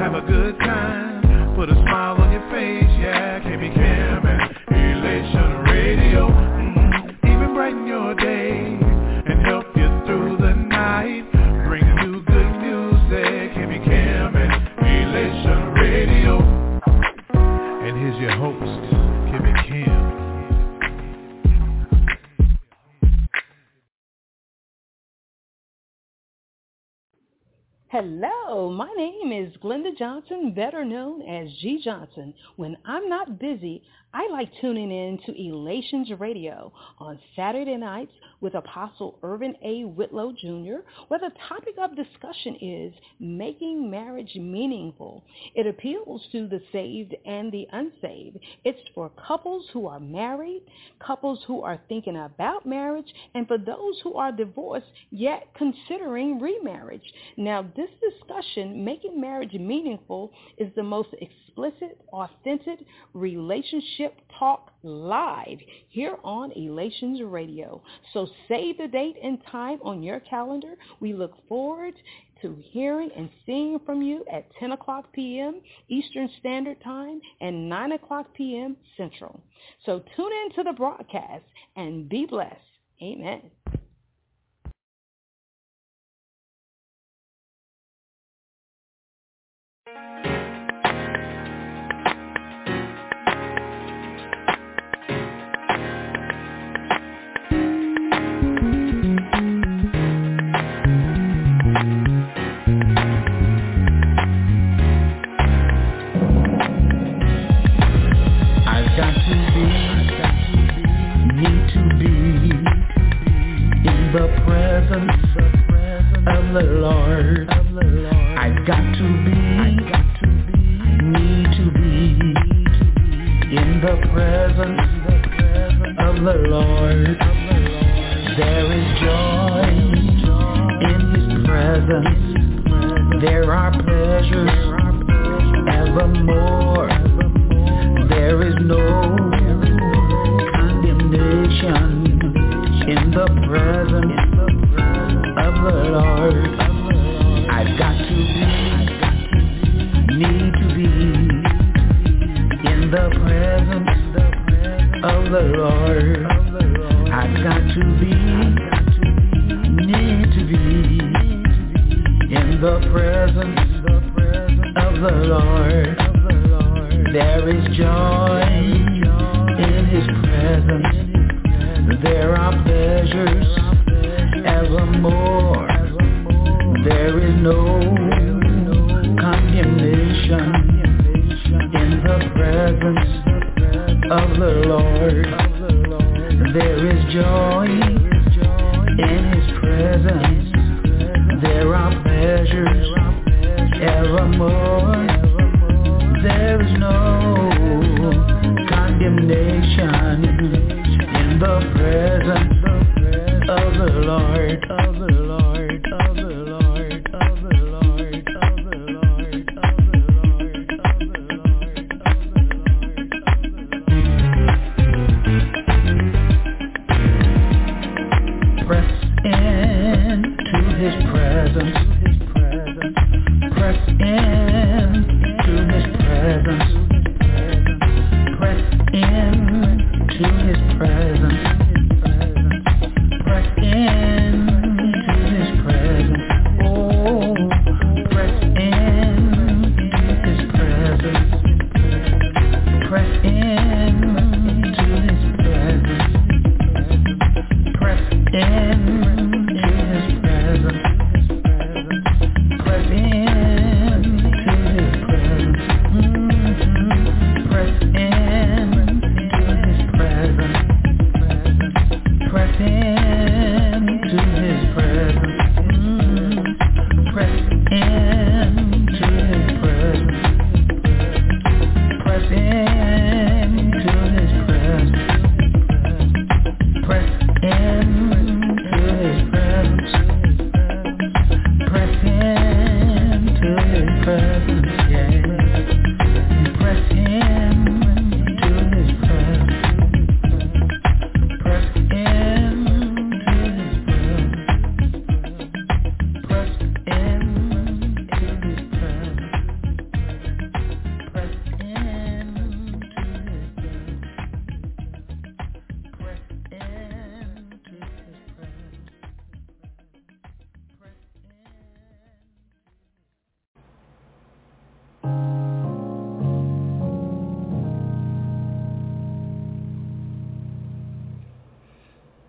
have a good time, put a smile on your face, yeah, can't be Kim and Elation Radio. Even brighten your day and help you through the night. Bring you good music, can't be Kim and Elation Radio. And here's your host, Kim and Kim. Hello, my name is Glenda Johnson, better known as G Johnson. When I'm not busy, I like tuning in to Elations Radio on Saturday nights with Apostle Irvin A. Whitlow Jr., where the topic of discussion is making marriage meaningful. It appeals to the saved and the unsaved. It's for couples who are married, couples who are thinking about marriage, and for those who are divorced yet considering remarriage. Now, this discussion, Making Marriage Meaningful, is the most explicit, authentic relationship talk live here on Elations Radio. So save the date and time on your calendar. We look forward to hearing and seeing from you at 10 o'clock p.m. Eastern Standard Time and 9 o'clock p.m. Central. So tune in to the broadcast and be blessed. Amen.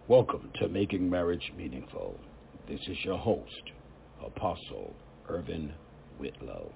Welcome to Making Marriage Meaningful. This is your host, Apostle Irvin Whitlow.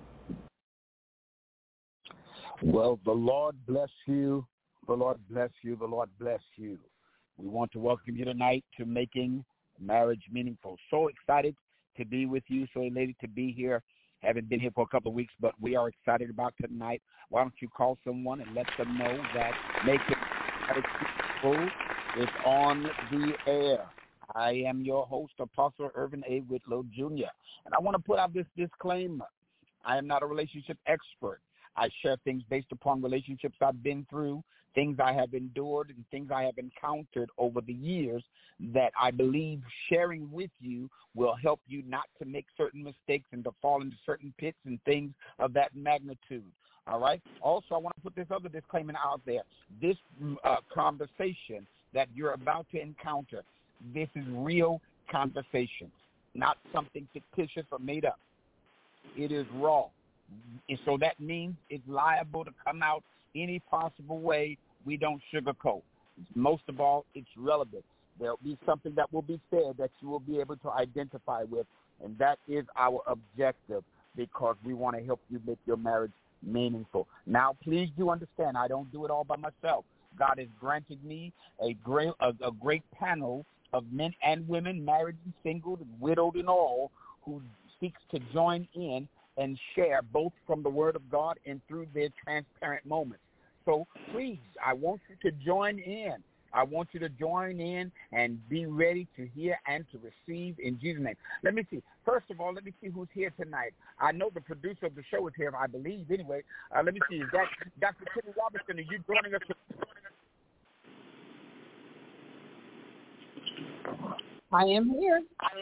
Well, the Lord bless you. The Lord bless you. The Lord bless you. We want to welcome you tonight to Making Marriage Meaningful. So excited to be with you. So elated to be here. Haven't been here for a couple of weeks, but we are excited about tonight. Why don't you call someone and let them know that Making Marriage Meaningful is on the air. I am your host, Apostle Irvin A. Whitlow, Jr. And I want to put out this disclaimer. I am not a relationship expert. I share things based upon relationships I've been through, things I have endured, and things I have encountered over the years that I believe sharing with you will help you not to make certain mistakes and to fall into certain pits and things of that magnitude. All right? Also, I want to put this other disclaimer out there. This conversation that you're about to encounter, this is real conversation, not something fictitious or made up. It is raw. And so that means it's liable to come out any possible way. We don't sugarcoat. Most of all, it's relevant. There'll be something that will be said that you will be able to identify with, and that is our objective because we want to help you make your marriage meaningful. Now, please do understand, I don't do it all by myself. God has granted me a great panel of men and women, married and single, widowed and all, who seeks to join in and share both from the Word of God and through their transparent moments. So please, I want you to join in. I want you to join in and be ready to hear and to receive in Jesus' name. Let me see. First of all, let me see who's here tonight. I know the producer of the show is here, I believe. Anyway, let me see. Is that Dr. Timmy Robinson? Are you joining us? I am here.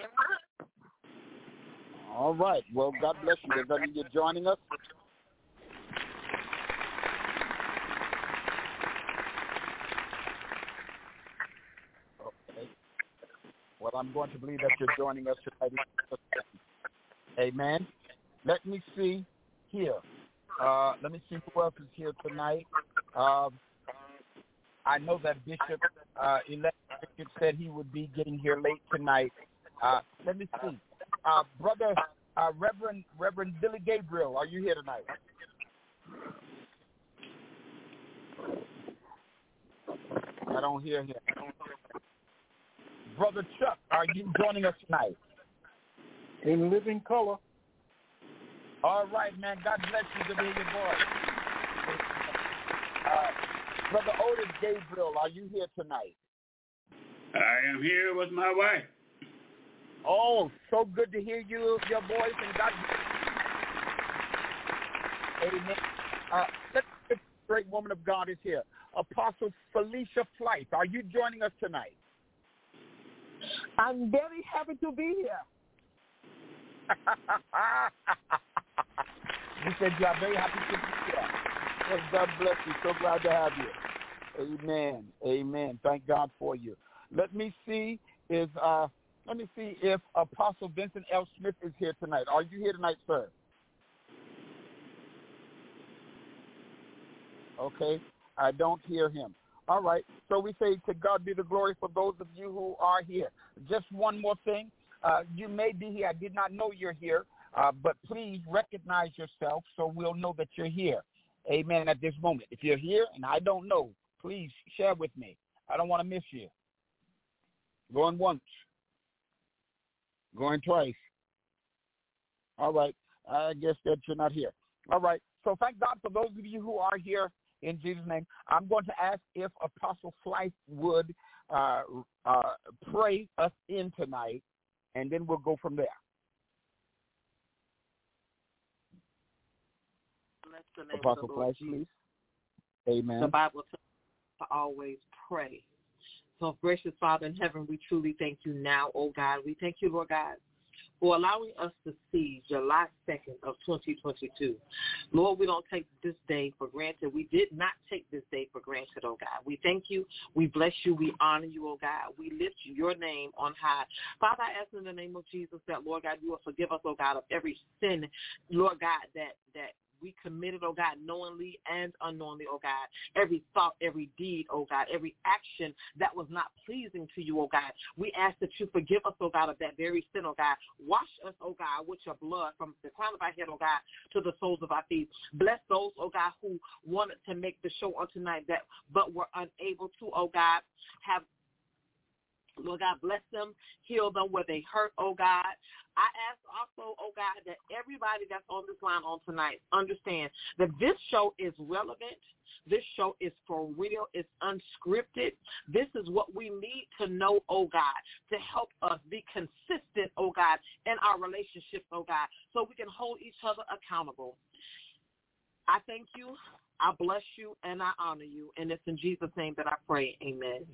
All right. Well, God bless you. Does that mean you're joining us? Okay. Well, I'm going to believe that you're joining us tonight. Amen. Let me see here. Let me see who else is here tonight. I know that Bishop said he would be getting here late tonight. Let me see. Brother Reverend Billy Gabriel, are you here tonight? I don't hear him. Brother Chuck, are you joining us tonight? In living color. All right, man. God bless you. Good to hear your voice. Brother Otis Gabriel, are you here tonight? I am here with my wife. Oh, so good to hear your voice, and God. Amen. This great woman of God is here. Apostle Felicia Flight, are you joining us tonight? I'm very happy to be here. You said you are very happy to be here. Well, God bless you. So glad to have you. Amen. Amen. Thank God for you. Let me see if Apostle Vincent L. Smith is here tonight. Are you here tonight, sir? Okay. I don't hear him. All right. So we say to God be the glory for those of you who are here. Just one more thing. You may be here. I did not know you're here, but please recognize yourself so we'll know that you're here. Amen at this moment. If you're here and I don't know, please share with me. I don't want to miss you. Going once. Going twice. All right. I guess that you're not here. All right. So thank God for those of you who are here in Jesus' name. I'm going to ask if Apostle Flight would pray us in tonight, and then we'll go from there. Bless the name Apostle of the Lord Flight, Jesus. Please. Amen. The Bible tells us to always pray. So, gracious Father in heaven, we truly thank you now, oh God. We thank you, Lord God, for allowing us to see July 2nd of 2022. Lord, we don't take this day for granted. We did not take this day for granted, oh God. We thank you. We bless you. We honor you, oh God. We lift your name on high. Father, I ask in the name of Jesus that, Lord God, you will forgive us, oh God, of every sin, Lord God, that we committed, oh God, knowingly and unknowingly, oh God. Every thought, every deed, oh God, every action that was not pleasing to you, oh God. We ask that you forgive us, oh God, of that very sin, oh God. Wash us, oh God, with your blood from the crown of our head, oh God, to the soles of our feet. Bless those, oh God, who wanted to make the show on tonight but were unable to, oh God. Lord God, bless them, heal them where they hurt, oh God. I ask also, oh God, that everybody that's on this line on tonight understand that this show is relevant. This show is for real. It's unscripted. This is what we need to know, oh God, to help us be consistent, oh God, in our relationships, oh God, so we can hold each other accountable. I thank you, I bless you, and I honor you. And it's in Jesus' name that I pray. Amen.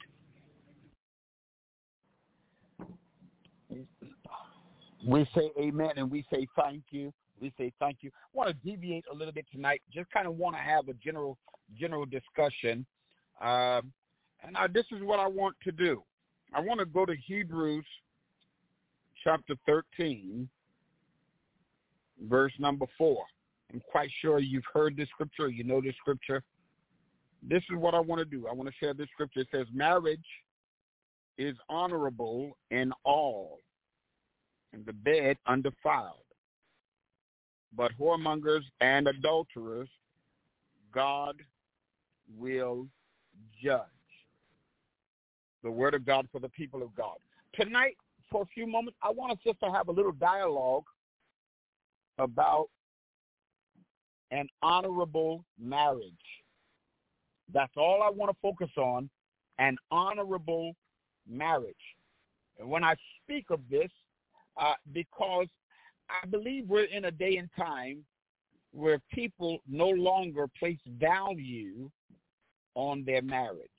We say amen and we say thank you. We say thank you. I want to deviate a little bit tonight. Just kind of want to have a general discussion. This is what I want to do. I want to go to Hebrews chapter 13, verse number 4. I'm quite sure you've heard this scripture. You know this scripture. This is what I want to do. I want to share this scripture. It says, marriage is honorable in all, and the bed undefiled. But whoremongers and adulterers, God will judge. The word of God for the people of God. Tonight, for a few moments, I want us just to have a little dialogue about an honorable marriage. That's all I want to focus on, an honorable marriage. And when I speak of this, because I believe we're in a day and time where people no longer place value on their marriage.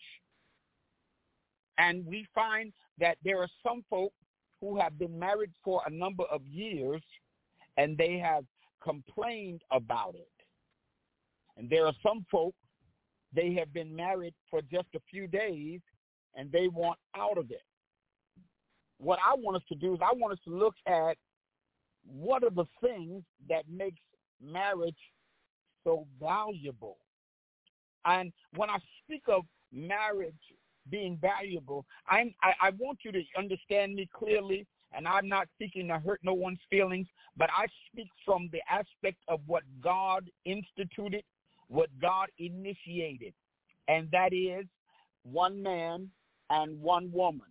And we find that there are some folk who have been married for a number of years and they have complained about it. And there are some folk, they have been married for just a few days and they want out of it. What I want us to do is I want us to look at what are the things that makes marriage so valuable. And when I speak of marriage being valuable, I want you to understand me clearly, and I'm not seeking to hurt no one's feelings, but I speak from the aspect of what God instituted, what God initiated, and that is one man and one woman.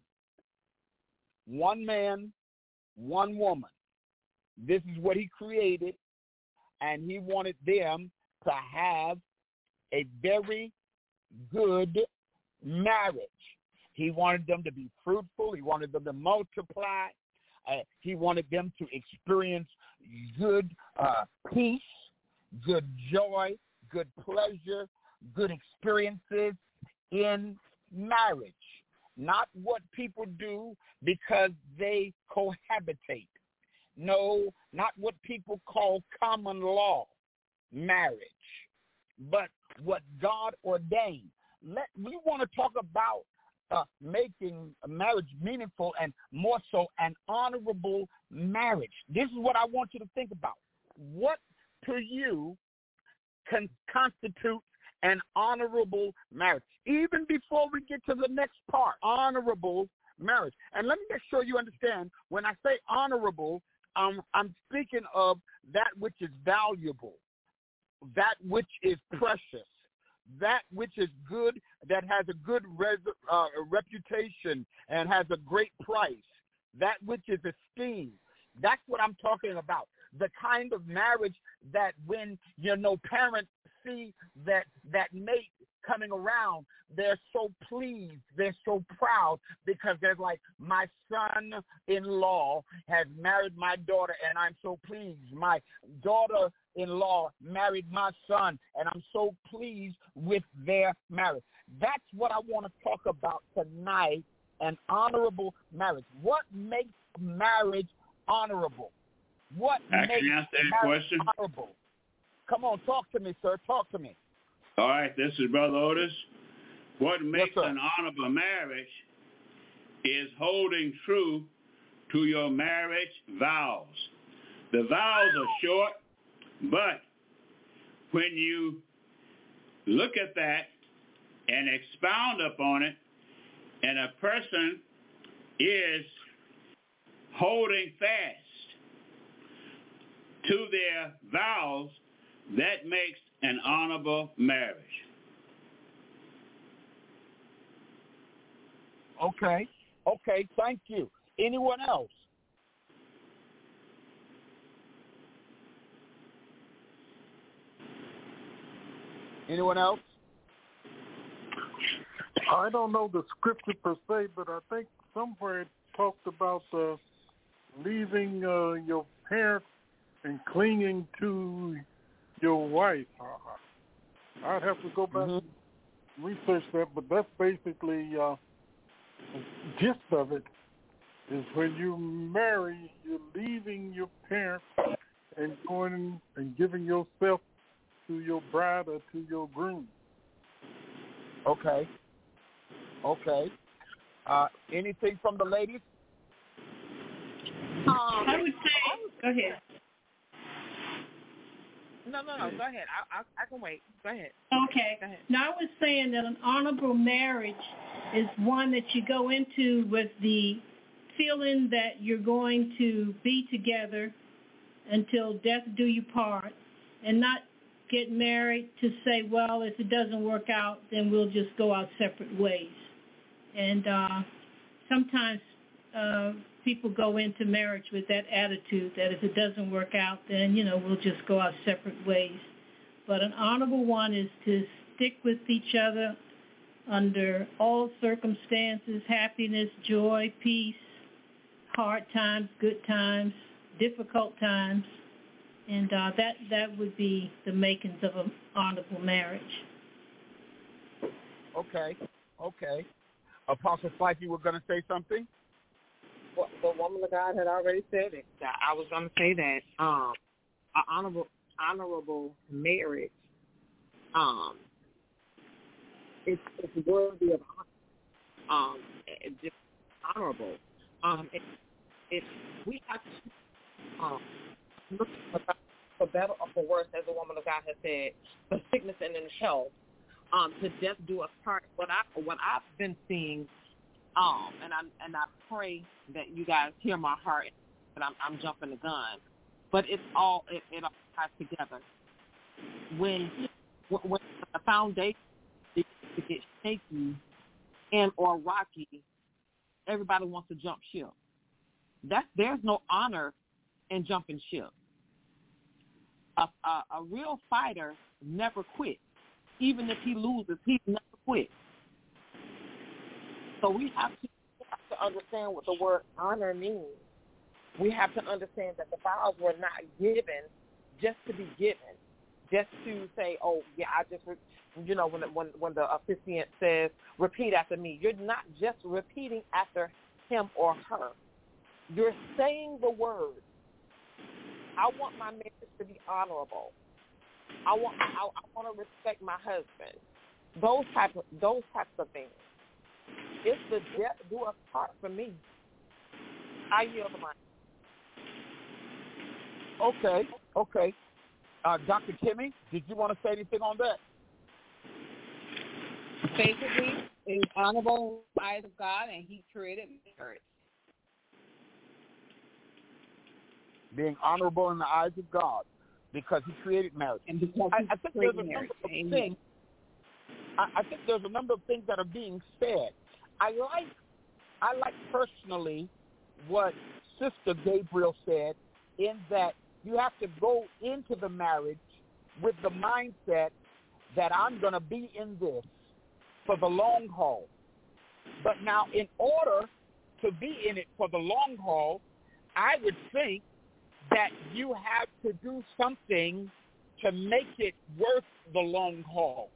One man, one woman. This is what he created, and he wanted them to have a very good marriage. He wanted them to be fruitful. He wanted them to multiply. He wanted them to experience good peace, good joy, good pleasure, good experiences in marriage. Not what people do because they cohabitate. No, not what people call common law marriage, but what God ordained. We want to talk about making a marriage meaningful and more so an honorable marriage. This is what I want you to think about. What to you can constitute an honorable marriage? Even before we get to the next part, honorable marriage. And let me make sure you understand, when I say honorable, I'm speaking of that which is valuable, that which is precious, that which is good, that has a good reputation and has a great price, that which is esteemed. That's what I'm talking about. The kind of marriage that when, parents see that mate coming around, they're so pleased, they're so proud, because they're like, my son-in-law has married my daughter, and I'm so pleased. My daughter-in-law married my son, and I'm so pleased with their marriage. That's what I want to talk about tonight, an honorable marriage. What makes marriage honorable? What makes marriage honorable? Come on, talk to me, sir. Talk to me. All right, this is Brother Otis. What makes an honorable marriage is holding true to your marriage vows. The vows are short, but when you look at that and expound upon it, and a person is holding fast to their vows, that makes an honorable marriage. Okay. Thank you. Anyone else? Anyone else? I don't know the scripture per se, but I think somewhere it talked about leaving your parents and clinging to your wife. I'd have to go back and research that, but that's basically the gist of it. Is when you marry, you're leaving your parents and going and giving yourself to your bride or to your groom. Okay. Anything from the ladies? I would say, go ahead. No. Go ahead. I can wait. Go ahead. Okay. Go ahead. Now, I was saying that an honorable marriage is one that you go into with the feeling that you're going to be together until death do you part, and not get married to say, well, if it doesn't work out, then we'll just go our separate ways. And sometimes people go into marriage with that attitude that if it doesn't work out, then, we'll just go our separate ways. But an honorable one is to stick with each other under all circumstances, happiness, joy, peace, hard times, good times, difficult times. And that would be the makings of an honorable marriage. Okay. Apostle Fife, you were going to say something? Well, the woman of God had already said it. I was going to say that an honorable marriage, it's worthy of honor. It's just honorable. We have to look for better or for worse, as the woman of God has said, for sickness and in health, to death do us part. What I've been seeing, and I pray that you guys hear my heart, and I'm jumping the gun, but it all ties together. When the foundation gets shaky and or rocky, everybody wants to jump ship. There's no honor in jumping ship. A real fighter never quits. Even if he loses, he never quits. So we have to understand what the word honor means. We have to understand that the vows were not given just to be given, just to say, oh, yeah, I just, when the officiant says, repeat after me, you're not just repeating after him or her. You're saying the word. I want my marriage to be honorable. I want to respect my husband. Those types of things. It's the death do us part for me. I yield the mic. Okay. Dr. Kimmy, did you want to say anything on that? Basically, it's honorable in the eyes of God, and He created marriage. Being honorable in the eyes of God, because He created marriage. And because I think there's a number of things. I think there's a number of things that are being said. I like personally what Sister Gabriel said, in that you have to go into the marriage with the mindset that I'm going to be in this for the long haul. But now, in order to be in it for the long haul, I would think that you have to do something to make it worth the long haul.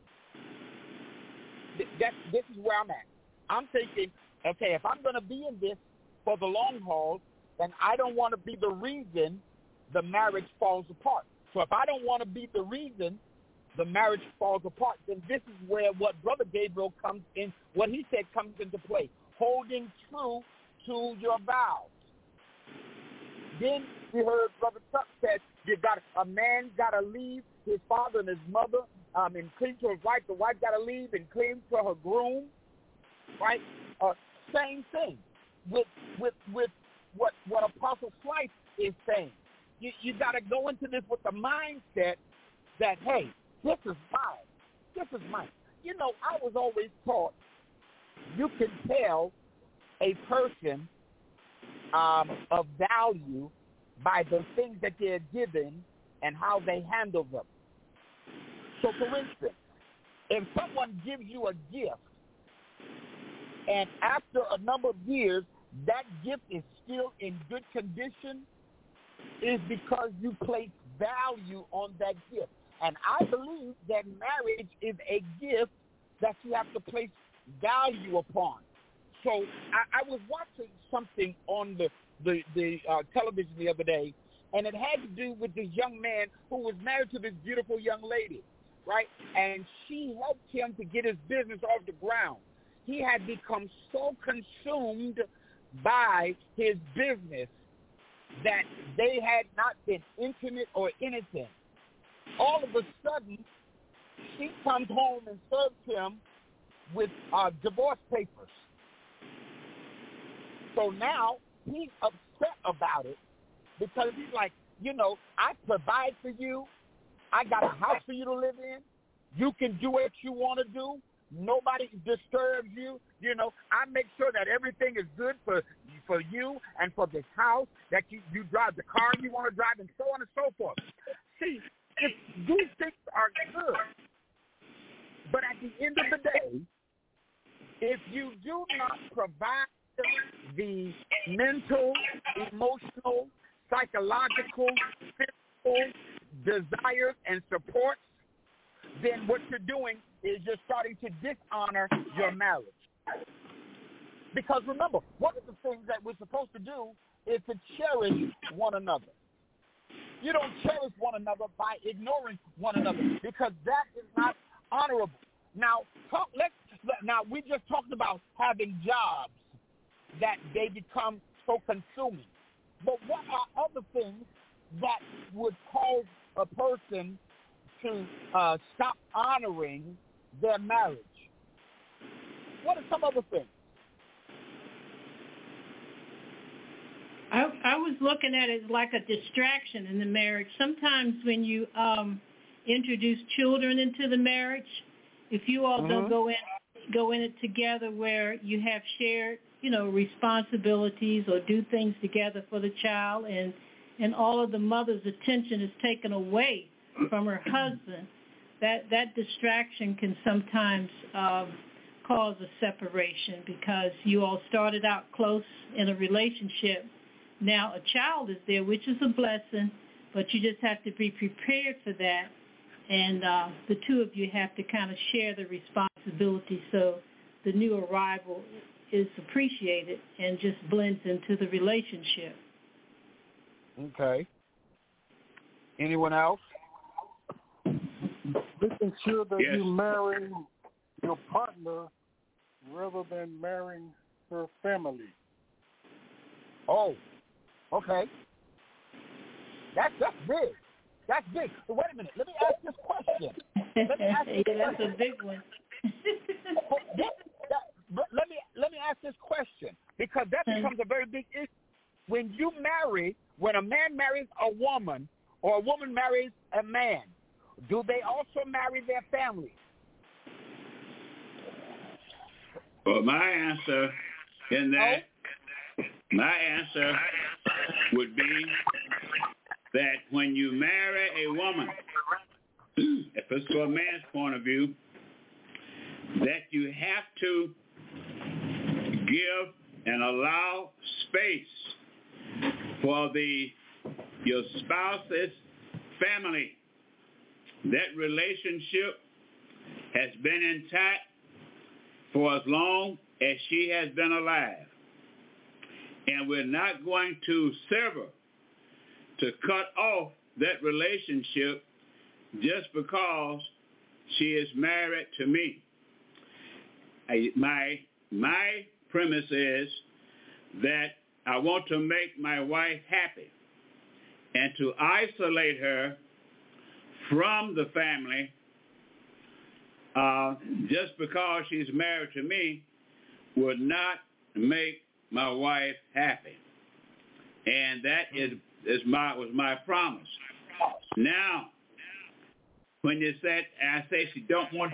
This is where I'm at. I'm thinking, okay, if I'm going to be in this for the long haul, then I don't want to be the reason the marriage falls apart. So if I don't want to be the reason the marriage falls apart, then this is where what Brother Gabriel comes in, what he said comes into play, holding true to your vows. Then we heard Brother Chuck said, a man got to leave his father and his mother, and cling to his wife. The wife got to leave and cling to her groom, right? Same thing with what Apostle Slice is saying. You got to go into this with the mindset that, hey, this is mine. This is mine. You know, I was always taught you can tell a person of value by the things that they're given and how they handle them. So, for instance, if someone gives you a gift and after a number of years that gift is still in good condition, is because you place value on that gift. And I believe that marriage is a gift that you have to place value upon. So I was watching something on the television the other day, and it had to do with this young man who was married to this beautiful young lady, right? And she helped him to get his business off the ground. He had become so consumed by his business that they had not been intimate or anything. All of a sudden, she comes home and serves him with divorce papers. So now he's upset about it because he's like, you know, I provide for you. I got a house for you to live in. You can do what you want to do. Nobody disturbs you. You know, I make sure that everything is good for you and for this house, that you drive the car you want to drive, and so on and so forth. See, if these things are good, but at the end of the day, if you do not provide the mental, emotional, psychological, physical desires and supports, then what you're doing is you're starting to dishonor your marriage. Because remember, one of the things that we're supposed to do is to cherish one another. You don't cherish one another by ignoring one another, because that is not honorable. Now, we just talked about having jobs that they become so consuming. But what are other things that would cause a person to stop honoring their marriage? What are some other things? I was looking at it like a distraction in the marriage. Sometimes when you introduce children into the marriage, if you all don't go in it together where you have shared, you know, responsibilities or do things together for the child, and all of the mother's attention is taken away from her husband, that distraction can sometimes cause a separation, because you all started out close in a relationship. Now a child is there, which is a blessing, but you just have to be prepared for that. And the two of you have to kind of share the responsibility so the new arrival is appreciated and just blends into the relationship. Okay. Anyone else? Making sure that you marry your partner rather than marrying her family. Oh, okay. That's big. That's big. So wait a minute. Let me ask this question. That's a big one. Let me ask this question, because that becomes a very big issue. When a man marries a woman, or a woman marries a man, do they also marry their family? Well, my answer would be that when you marry a woman, if it's from a man's point of view, that you have to give and allow space for your spouse's family. That relationship has been intact for as long as she has been alive. And we're not going to sever, to cut off that relationship just because she is married to me. My premise is that I want to make my wife happy, and to isolate her from the family just because she's married to me would not make my wife happy. And that was my promise. Now, when you said, I say she don't want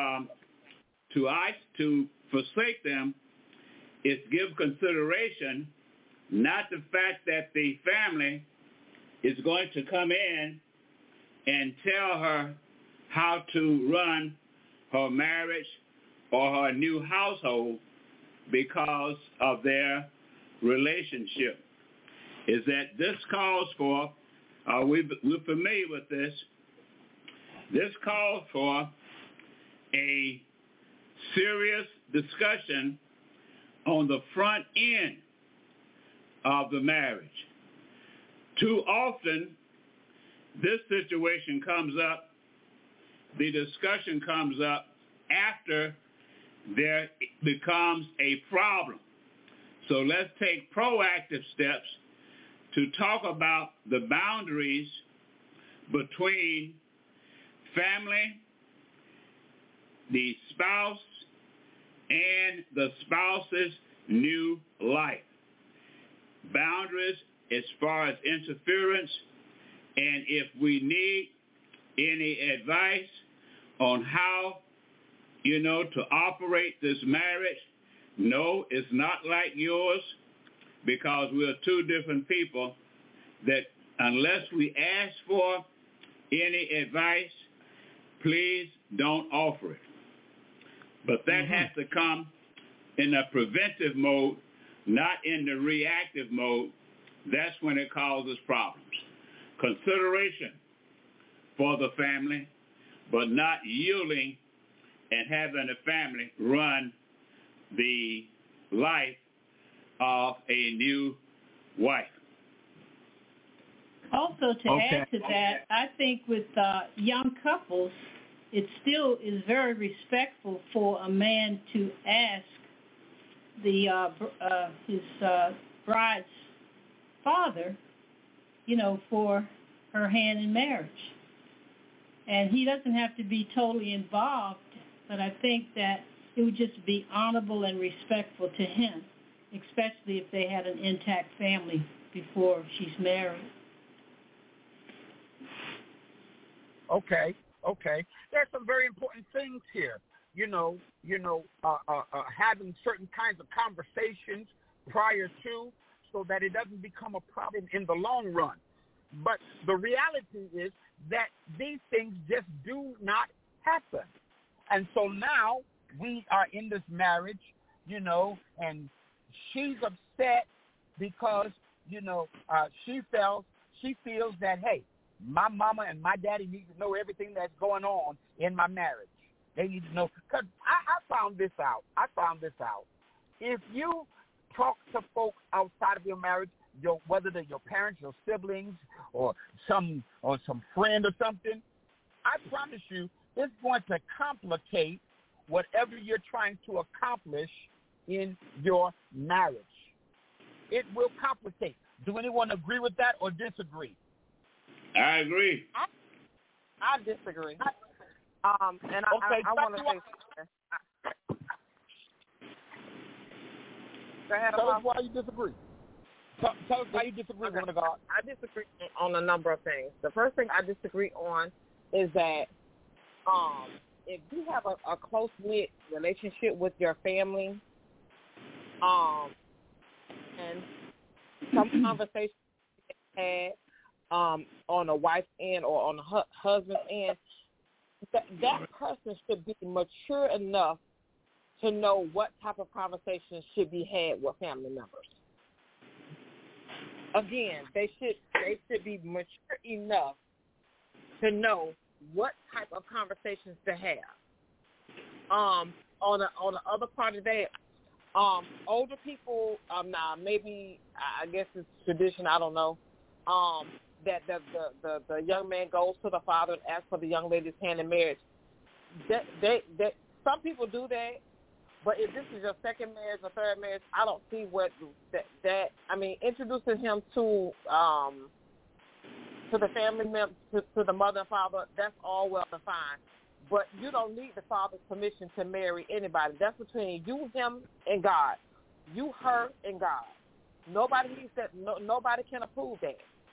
to forsake them, is give consideration, not the fact that the family is going to come in and tell her how to run her marriage or her new household because of their relationship. Is that this calls for, we're familiar with this, this calls for a serious discussion on the front end of the marriage. Too often, this situation comes up, the discussion comes up after there becomes a problem. So let's take proactive steps to talk about the boundaries between family, the spouse, and the spouse's new life. Boundaries as far as interference, and if we need any advice on how, to operate this marriage, no, it's not like yours, because we're two different people, that unless we ask for any advice, please don't offer it. But that has to come in a preventive mode, not in the reactive mode. That's when it causes problems. Consideration for the family, but not yielding and having the family run the life of a new wife. Also, to add to that, I think with young couples, it still is very respectful for a man to ask his bride's father, for her hand in marriage. And he doesn't have to be totally involved, but I think that it would just be honorable and respectful to him, especially if they had an intact family before she's married. Okay. There's some very important things here. Having certain kinds of conversations prior to, so that it doesn't become a problem in the long run. But the reality is that these things just do not happen. And so now we are in this marriage, and she's upset because, she feels that, hey, my mama and my daddy need to know everything that's going on in my marriage. They need to know. Because I found this out. If you talk to folks outside of your marriage, whether they're your parents, your siblings, or some friend or something, I promise you it's going to complicate whatever you're trying to accomplish in your marriage. It will complicate. Do anyone agree with that or disagree? I agree. I disagree. I want to say something. Go ahead. Tell us why you disagree. Tell us why you disagree, woman of God. I disagree on a number of things. The first thing I disagree on is that if you have a close-knit relationship with your family, and some conversation had on a wife's end or on a husband's end, that person should be mature enough to know what type of conversations should be had with family members. Again, they should be mature enough to know what type of conversations to have. On the other part of that, older people, now maybe I guess it's tradition, I don't know, that the young man goes to the father and asks for the young lady's hand in marriage. That some people do that, but if this is your second marriage or third marriage, I don't see what that. I mean, introducing him to to the family members, to the mother and father, that's all well and fine. But you don't need the father's permission to marry anybody. That's between you, him, and God. You, her, and God. Nobody needs that. Nobody can approve that.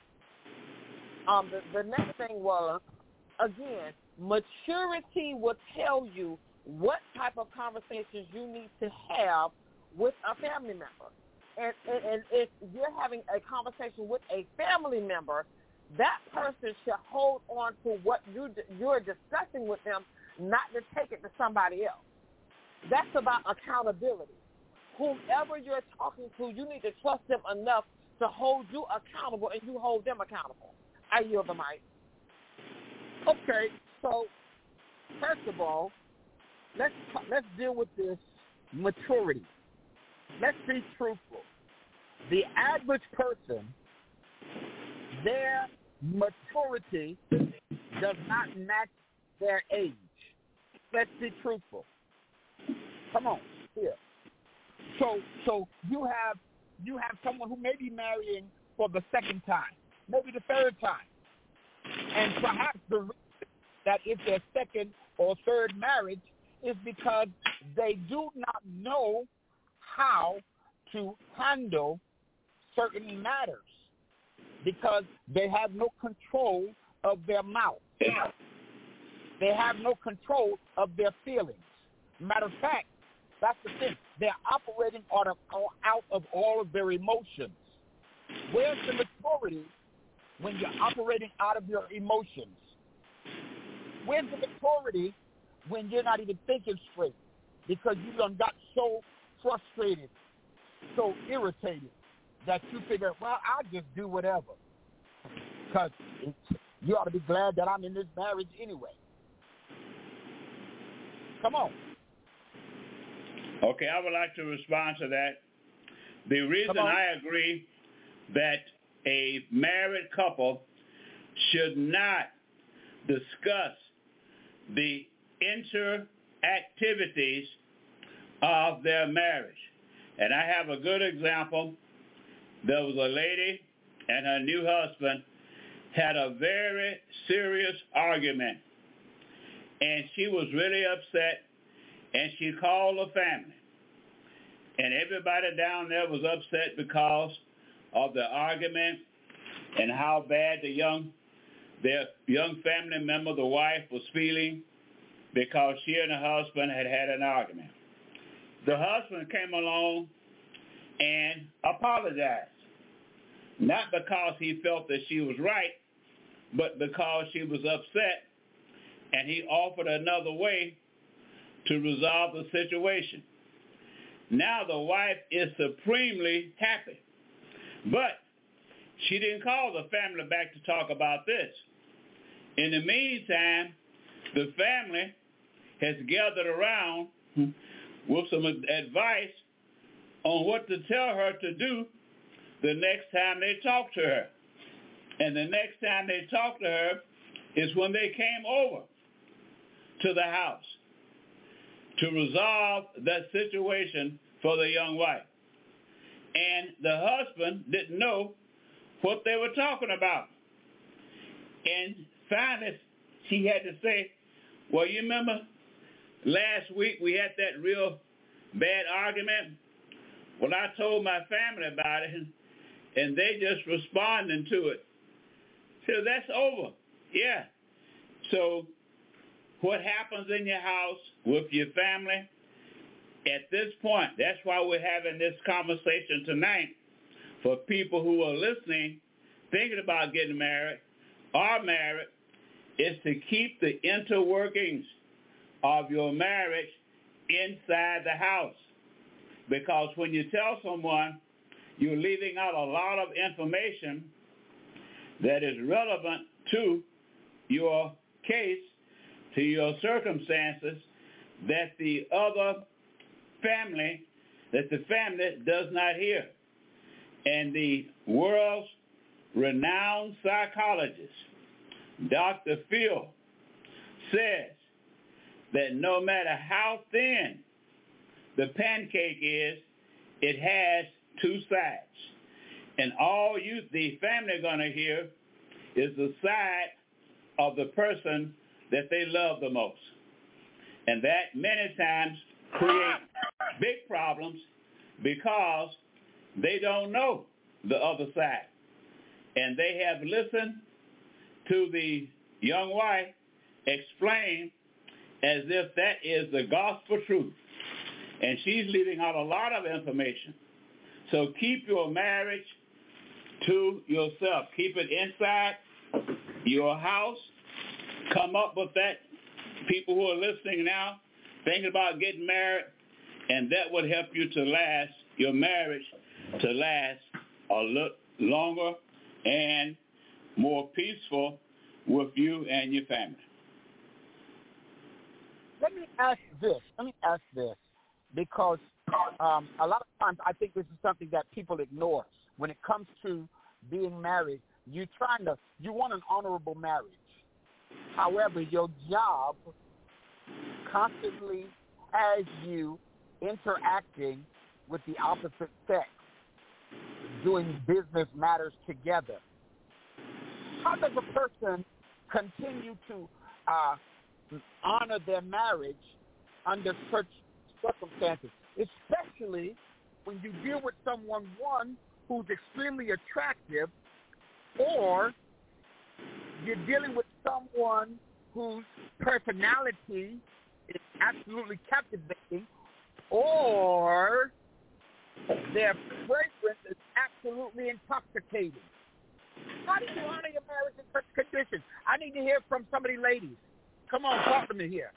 The next thing was, again, maturity will tell you what type of conversations you need to have with a family member. And if you're having a conversation with a family member, that person should hold on to what you're discussing with them, not to take it to somebody else. That's about accountability. Whomever you're talking to, you need to trust them enough to hold you accountable, and you hold them accountable. I yield the mic. Okay, so first of all, let's deal with this maturity. Let's be truthful. The average person, their maturity does not match their age. Let's be truthful. Come on, here. So you have someone who may be marrying for the second time, maybe the third time, and perhaps the reason that it's their second or third marriage is because they do not know how to handle certain matters, because they have no control of their mouth. They have no control of their feelings. Matter of fact, that's the thing. They're operating out of all of their emotions. Where's the maturity when you're operating out of your emotions? Where's the maturity when you're not even thinking straight because you done got so frustrated, so irritated that you figure, well, I'll just do whatever, because you ought to be glad that I'm in this marriage anyway. Come on. Okay, I would like to respond to that. The reason I agree that a married couple should not discuss the interactivities of their marriage. And I have a good example. There was a lady and her new husband had a very serious argument. And she was really upset, and she called the family. And everybody down there was upset because of the argument and how bad their young family member, the wife, was feeling because she and her husband had an argument. The husband came along and apologized, not because he felt that she was right, but because she was upset, and he offered another way to resolve the situation. Now the wife is supremely happy, but she didn't call the family back to talk about this. In the meantime, the family has gathered around with some advice on what to tell her to do the next time they talk to her. And the next time they talk to her is when they came over to the house to resolve that situation for the young wife. And the husband didn't know what they were talking about. And finally, she had to say, well, you remember last week we had that real bad argument? Well, I told my family about it, and they just responding to it. So that's over. Yeah. So what happens in your house with your family, at this point, that's why we're having this conversation tonight for people who are listening, thinking about getting married, are married, is to keep the interworkings of your marriage inside the house. Because when you tell someone, you're leaving out a lot of information that is relevant to your case, to your circumstances, that the family does not hear. And the world's renowned psychologist, Dr. Phil, says that no matter how thin the pancake is, it has two sides. And all the family are going to hear is the side of the person that they love the most. And that many times creates big problems because they don't know the other side. And they have listened to the young wife explain as if that is the gospel truth. And she's leaving out a lot of information. So keep your marriage to yourself. Keep it inside your house. Come up with that. People who are listening now, thinking about getting married, and that would help you to last, your marriage to last a little longer and more peaceful with you and your family. Let me ask this, because a lot of times I think this is something that people ignore. When it comes to being married, you want an honorable marriage. However, your job constantly has you interacting with the opposite sex, doing business matters together. How does a person continue to honor their marriage under such circumstances, especially when you deal with someone, one, who's extremely attractive, or you're dealing with someone whose personality is absolutely captivating, or their fragrance is absolutely intoxicating? How do you honor your marriage in such conditions? I need to hear from some of the ladies. Come on, talk to me here.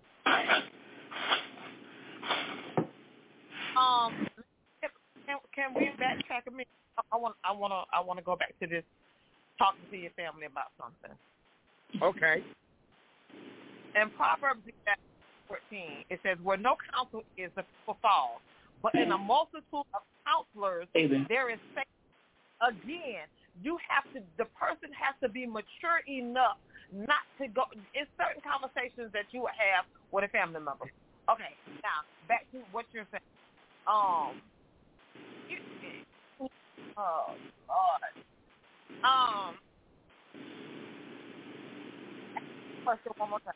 Can we backtrack a minute? I want to go back to this talking to your family about something. Okay. In Proverbs 14, it says, "Where no counsel is, the people fall, but in a multitude of counselors there is faith." Again, the person has to be mature enough not to go. It's certain conversations that you would have with a family member. Okay, now back to what you're saying. Question one more time.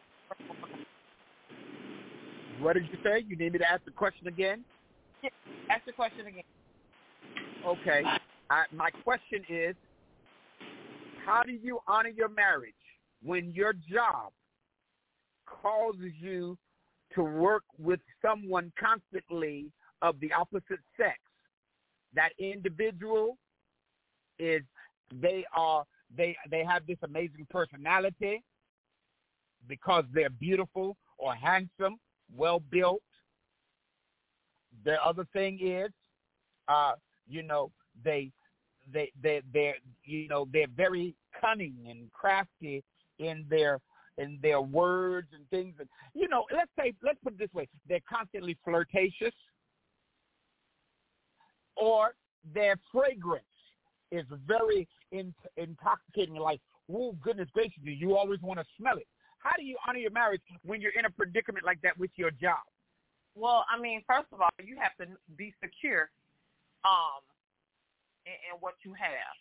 What did you say? You need me to ask the question again? Yeah, ask the question again. Okay. My question is, how do you honor your marriage when your job causes you to work with someone constantly of the opposite sex? That individual they have this amazing personality because they're beautiful or handsome, well built. The other thing is, they're very cunning and crafty in their words and things. And, let's put it this way: they're constantly flirtatious, or their fragrance is very intoxicating. Like, oh goodness gracious, you always want to smell it. How do you honor your marriage when you're in a predicament like that with your job? Well, I mean, first of all, you have to be secure in what you have.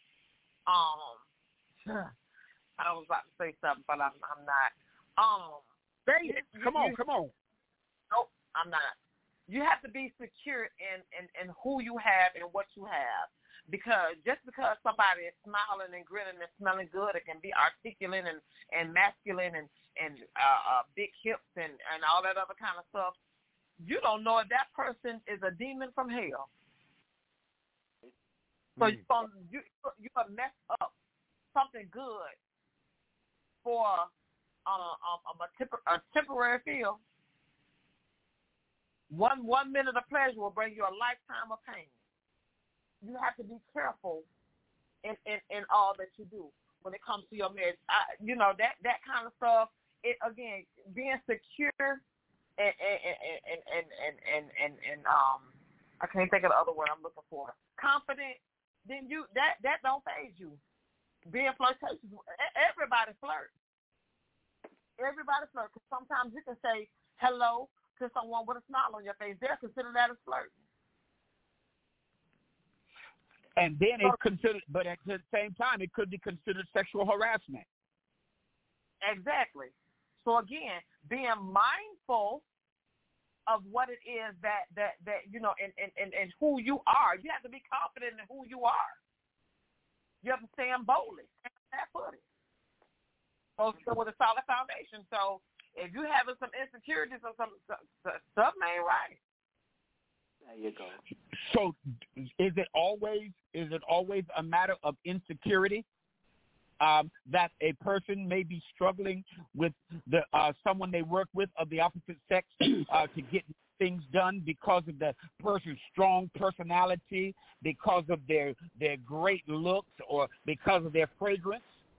I was about to say something, but I'm not. Say it. Come on. Nope, I'm not. You have to be secure in who you have and what you have. Because just because somebody is smiling and grinning and smelling good, it can be articulate and masculine and big hips and all that other kind of stuff. You don't know if that person is a demon from hell. So you're going to mess up something good for a temporary feel. One minute of pleasure will bring you a lifetime of pain. You have to be careful in all that you do when it comes to your marriage. That kind of stuff. It again, being secure and I can't think of the other word I'm looking for. Confident. Then that don't faze you. Being flirtatious. Everybody flirts. Because sometimes you can say hello to someone with a smile on your face. They'll consider that a flirt. And then it's considered, but at the same time, it could be considered sexual harassment. Exactly. So again, being mindful of what it is that you know, and who you are. You have to be confident in who you are. You have to stand boldly, stand footed. So with a solid foundation. So if you're having some insecurities or some stuff ain't right. There you go. So is it always a matter of insecurity? That a person may be struggling with the someone they work with of the opposite sex to get things done because of the person's strong personality, because of their great looks, or because of their fragrance?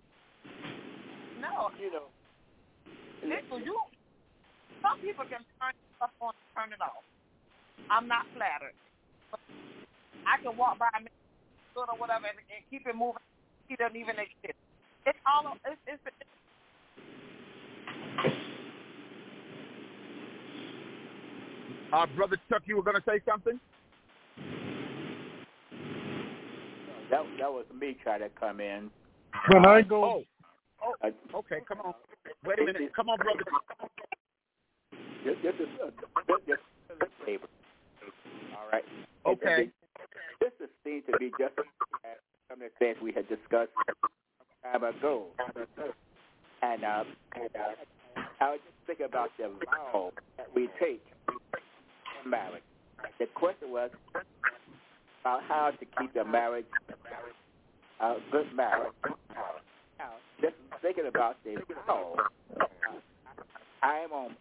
No, you know. Listen, some people can turn stuff on and turn it off. I'm not flattered. But I can walk by a or whatever and keep it moving. He doesn't even exist. It's all. It's Brother Chuck, you were going to say something? That was me trying to come in. When I go. Okay, come on. Wait a minute. Come on, brother. This is a favor. All right. Okay. This is seen to be just some of the things we had discussed some time ago. And I was just thinking about the vow that we take in marriage. The question was about how to keep the marriage a good marriage. Now, just thinking about the vow, I am on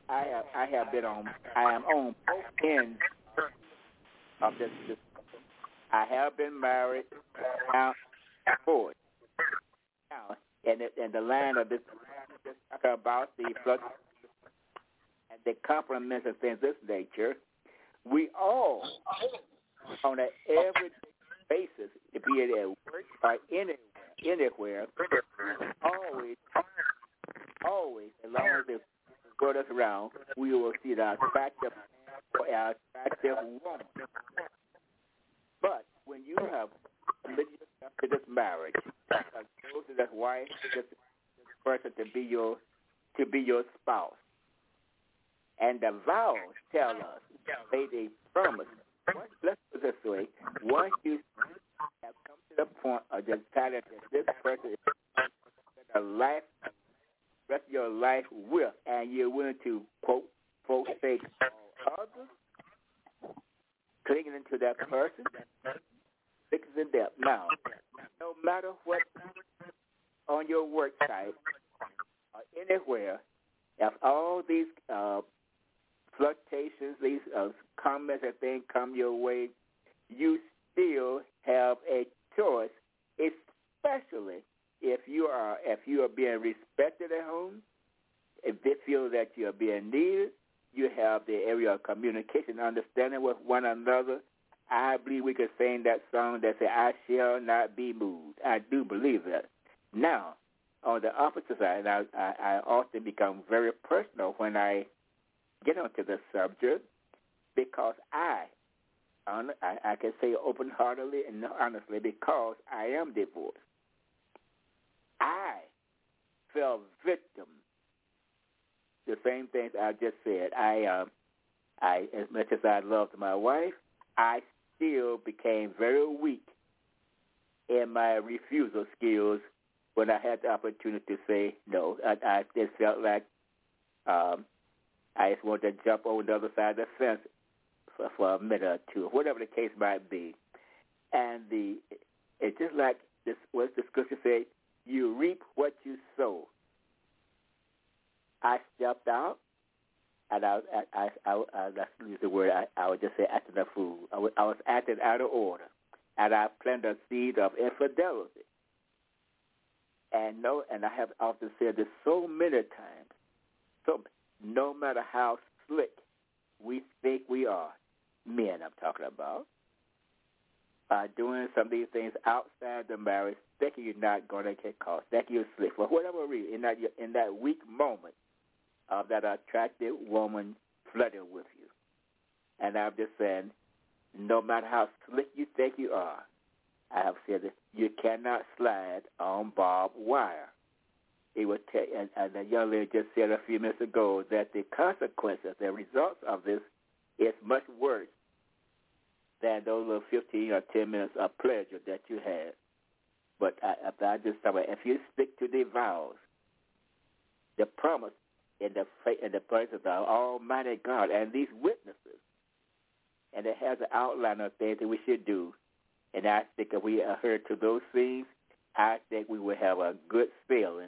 both ends of this. I have been married now before. Now, in the land of this, talking about the flood and the compliments and things of this nature, we all, on an everyday basis, be it at work or anywhere, always, as long as they put us around, we will see the attractive woman. But when you have committed yourself to this marriage, chosen this wife, this person to be your spouse, and the vows tell us, they promise. Let's put it this way: once you have come to the point of deciding that this person is the rest of your life with, and you're willing to quote, forsake all others, clinging into that person, thick as in depth. Now, no matter what on your work site or anywhere, if all these flirtations, these comments and things come your way, you still have a choice, especially if you are being respected at home, if they feel that you are being needed, you have the area of communication, understanding with one another. I believe we could sing that song that says, I shall not be moved. I do believe that. Now, on the opposite side, I often become very personal when I get onto the subject, because I can say open-heartedly and honestly, because I am divorced. I fell victim to the same things I just said. I as much as I loved my wife, I still became very weak in my refusal skills when I had the opportunity to say no. I just felt like I just wanted to jump over the other side of the fence for a minute or two, whatever the case might be. And it's just like this, what the scripture said, you reap what you sow. I stepped out, and I let's use the word, I would just say acting a fool. I was acting out of order, and I planted a seed of infidelity. And I have often said this so many times. So no matter how slick we think we are, men I'm talking about, doing some of these things outside the marriage, thinking you're not going to get caught, thinking you're slick for whatever reason, in that weak moment of that attractive woman flirting with you. And I'm just saying, no matter how slick you think you are, I have said that you cannot slide on barbed wire. It would and the young lady just said a few minutes ago that the consequences, the results of this, is much worse than those little 15 or 10 minutes of pleasure that you had. But I just thought, if you stick to the vows, the promise in the presence of the Almighty God and these witnesses, and it has an outline of things that we should do, and I think if we adhere to those things, I think we will have a good sailing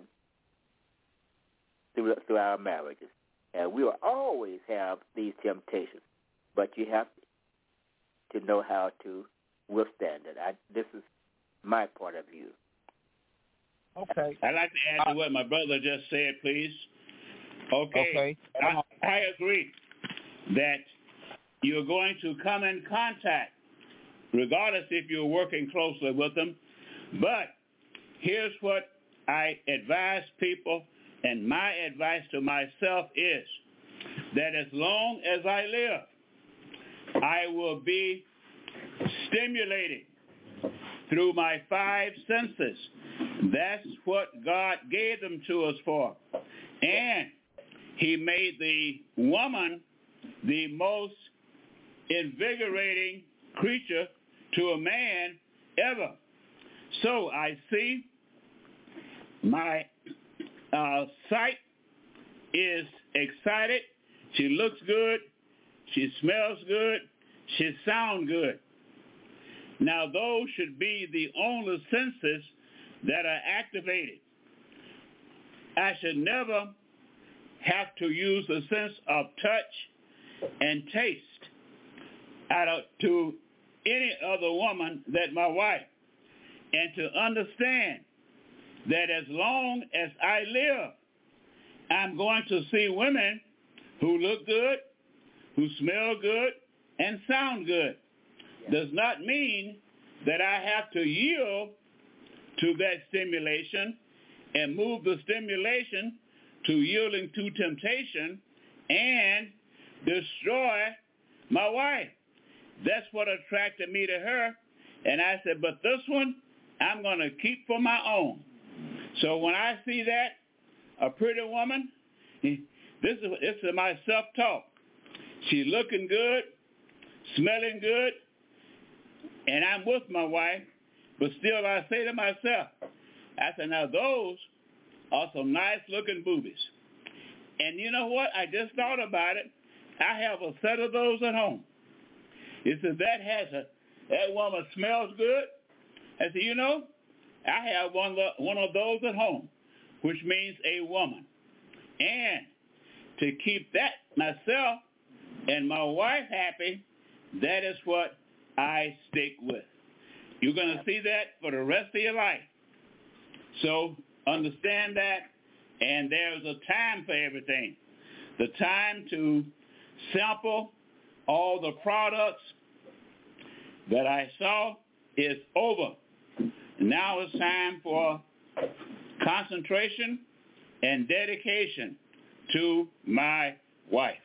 through our marriages. And we will always have these temptations, but you have to know how to withstand it. This is my point of view. Okay. I'd like to add to what my brother just said, please. Okay. I agree that you're going to come in contact, regardless if you're working closely with them. But here's what I advise people, and my advice to myself is that as long as I live, I will be stimulated through my 5 senses. That's what God gave them to us for. And he made the woman the most invigorating creature to a man ever. So I see my sight is excited. She looks good. She smells good. She sounds good. Now, those should be the only senses that are activated. I should never have to use the sense of touch and taste to any other woman than my wife, and to understand that as long as I live, I'm going to see women who look good, who smell good, and sound good. Does not mean that I have to yield to that stimulation and move the stimulation to yielding to temptation and destroy my wife. That's what attracted me to her. And I said, but this one, I'm going to keep for my own. So when I see that, a pretty woman, this is my self-talk. She's looking good, smelling good, and I'm with my wife, but still I say to myself, I said, now those are some nice-looking boobies. And you know what? I just thought about it. I have a set of those at home. It said, that woman smells good. I said, you know, I have one of those at home, which means a woman. And to keep that myself and my wife happy, that is what I stick with. You're going to see that for the rest of your life. So understand that, and there's a time for everything. The time to sample all the products that I saw is over. Now it's time for concentration and dedication to my wife.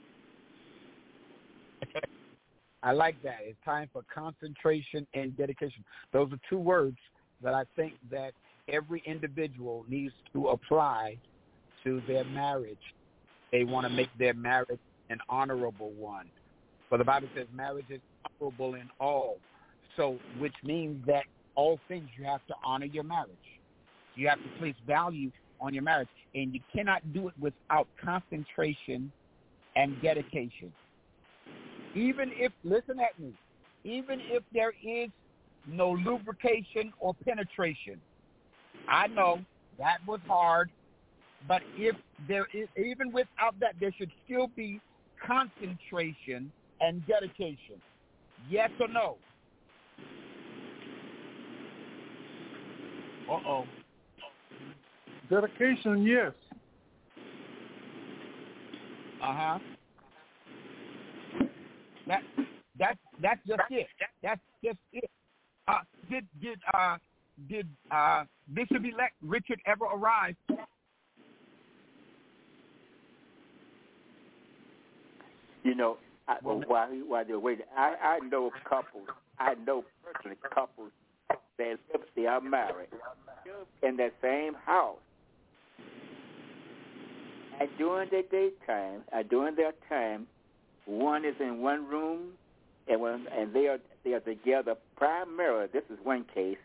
I like that. It's time for concentration and dedication. Those are 2 words that I think that every individual needs to apply to their marriage. They want to make their marriage an honorable one. For the Bible says marriage is honorable in all. So, which means that all things you have to honor your marriage. You have to place value on your marriage. And you cannot do it without concentration and dedication. Even if, listen at me, even if there is no lubrication or penetration, I know that was hard, but if there is, even without that, there should still be concentration and dedication. Yes or no? Uh-oh. Dedication, yes. Uh-huh. That's just it. That's just it. Did Bishop-elect Richard ever arrive? You know, while they're waiting, I know couples. I know personally couples They are married, live in the same house. And during the daytime, during their time, one is in one room, and they are together primarily. This is one case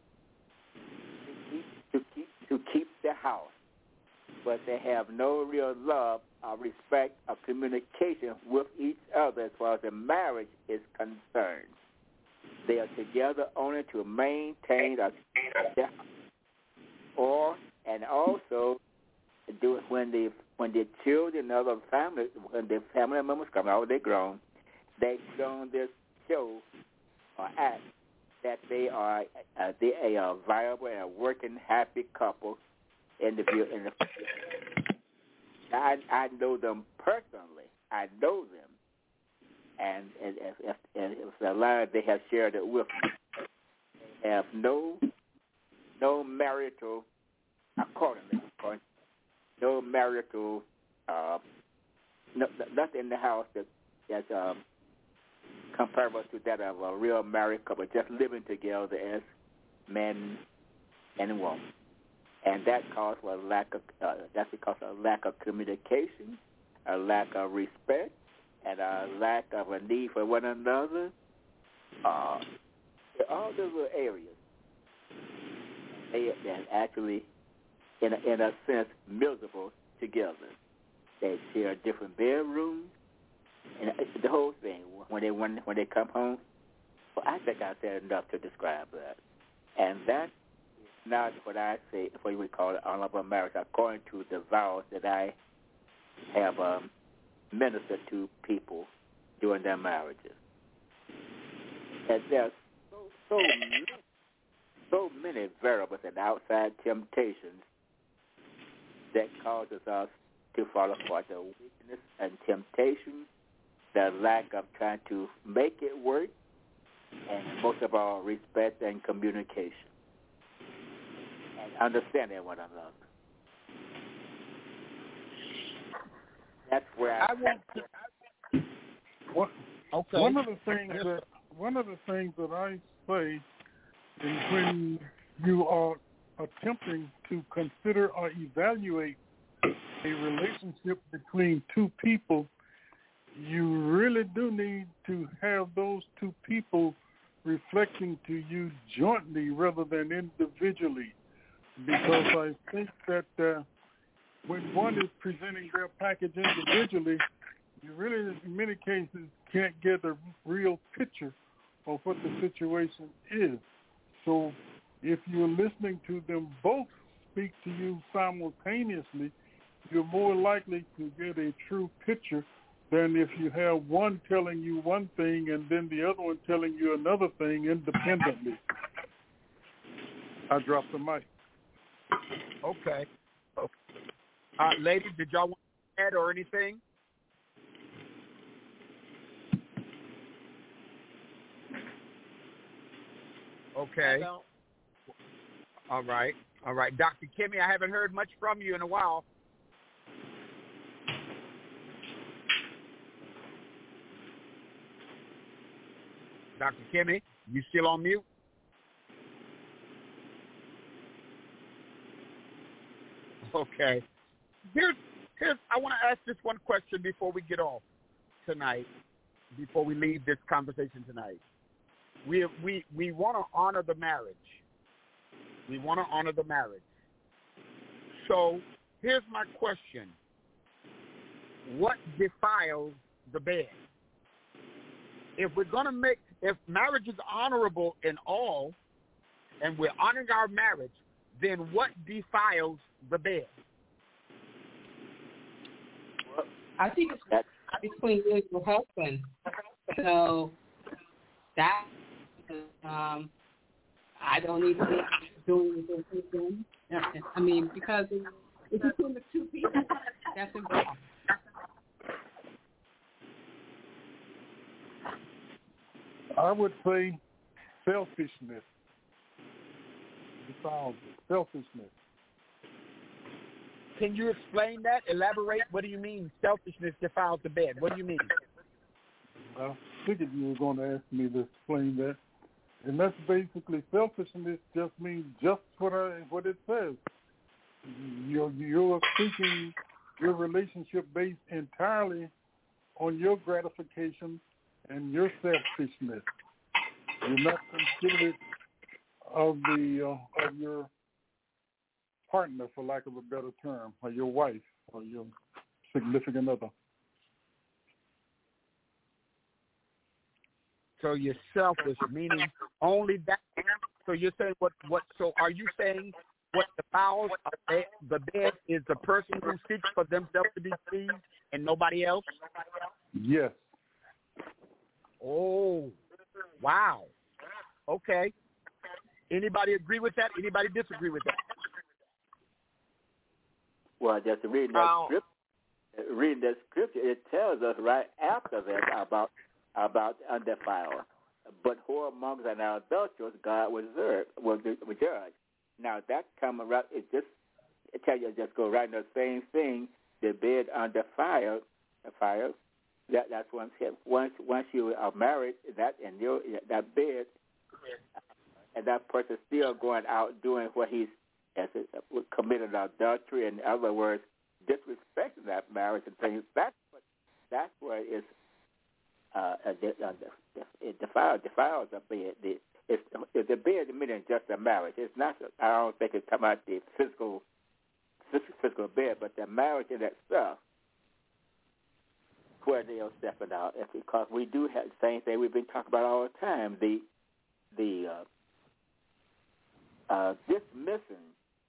to keep the house, but they have no real love or respect or communication with each other as far as the marriage is concerned. They are together only to maintain their house, and also do it when the children and other family, when the family members come out, they grown this show or act that they are a viable and a working happy couple in the I know them personally. I know them, and if it's allowed, they have shared it with me. They have no marital, accordingly, no marital, nothing in the house that's comparable to that of a real married couple, just living together as man and woman. And that calls for that's because of a lack of communication, a lack of respect, and a lack of a need for one another. All those little areas, they actually, in a sense, miserable together. They share different bedrooms, and the whole thing. When they come home, well, I think I said enough to describe that. And that is not what I say, what we call it honorable marriage, according to the vows that I have ministered to people during their marriages. And there's so many variables and outside temptations that causes us to fall apart. The weakness and temptation, the lack of trying to make it work, and most of all, respect and communication, and understanding one another. That's where I want to. Okay. One of the things that I say is when you are attempting to consider or evaluate a relationship between two people, you really do need to have those two people reflecting to you jointly rather than individually, because I think that when one is presenting their package individually, you really, in many cases, can't get a real picture of what the situation is. So if you're listening to them both speak to you simultaneously, you're more likely to get a true picture than if you have one telling you one thing and then the other one telling you another thing independently. I dropped the mic. Okay. Ladies, did y'all want to add or anything? Okay. All right. Dr. Kimmy, I haven't heard much from you in a while. Dr. Kimmy, you still on mute? Okay. Here's I want to ask this one question before we get off tonight, before we leave this conversation tonight. We want to honor the marriage. We want to honor the marriage. So here's my question. What defiles the bed? If marriage is honorable in all, and we're honoring our marriage, then what defiles the bed? I think it's between you and your husband. So that I don't need to be doing anything. I mean, because it's between the two people. That's important. I would say selfishness. Selfishness. Can you explain that? Elaborate. What do you mean selfishness defiles the bed? What do you mean? I figured you were going to ask me to explain that. And that's basically selfishness. Just means just what it says. You're seeking your relationship based entirely on your gratification and your selfishness. You're not considerate of your partner, for lack of a better term, or your wife or your significant other. So you're selfish, meaning only that. So you're saying what? So are you saying what defiles the bed is the person who seeks for themselves to be pleased and nobody else? Yes. Oh, wow. Okay. Anybody agree with that? Anybody disagree with that? Well, just reading that scripture, it tells us right after that about undefiled. But whoremongers and adulterers, God will judge. Now that come around, it tells you just go right in the same thing. The bed undefiled, that's once you are married, that bed, and that person still going out doing what he's committed adultery, in other words, disrespecting that marriage and things. That's where it's it defiles the bed. The bed is meaning just a marriage. It's not. I don't think it's talking about the physical bed, but the marriage in itself, where they are stepping out. Because we do have the same thing we've been talking about all the time. The dismissing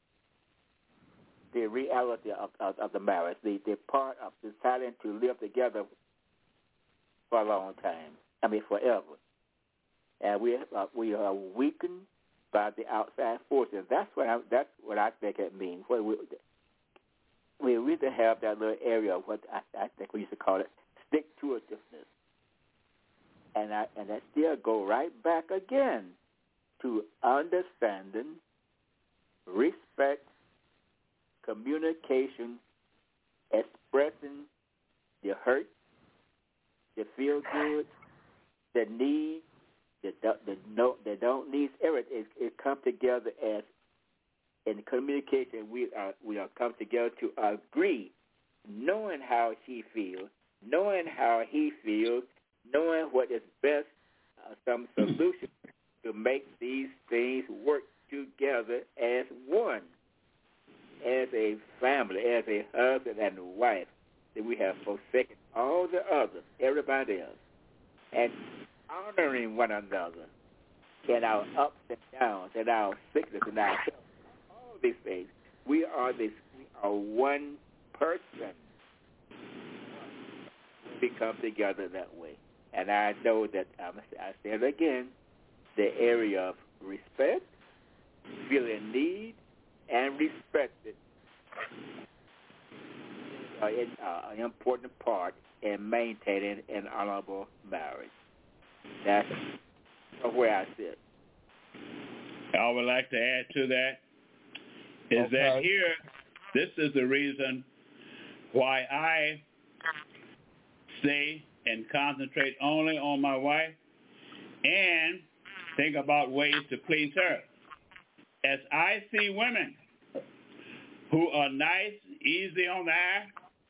the reality of the marriage, the part of deciding to live together for a long time. I mean, forever. And we are weakened by the outside forces. That's what I think it means. We really have that little area of what I think we used to call it stick-to-itiveness. And that still go right back again to understanding, respect, communication, expressing the hurt, the feel good, the need, the don't need, everything. It come together as in communication. We are come together to agree, knowing how she feels, knowing how he feels, knowing what is best, some solution to make these things work together as one, as a family, as a husband and wife. That we have forsaken all the others, everybody else, and honoring one another in our ups and downs, in our sickness, in our health, all these things. We are one person. We come together that way. And I know that, I say it again, the area of respect, feeling need, and respected is an important part in maintaining an honorable marriage. That's where I sit. I would like to add to that is that here, this is the reason why I stay and concentrate only on my wife and think about ways to please her. As I see women who are nice, easy on the eye,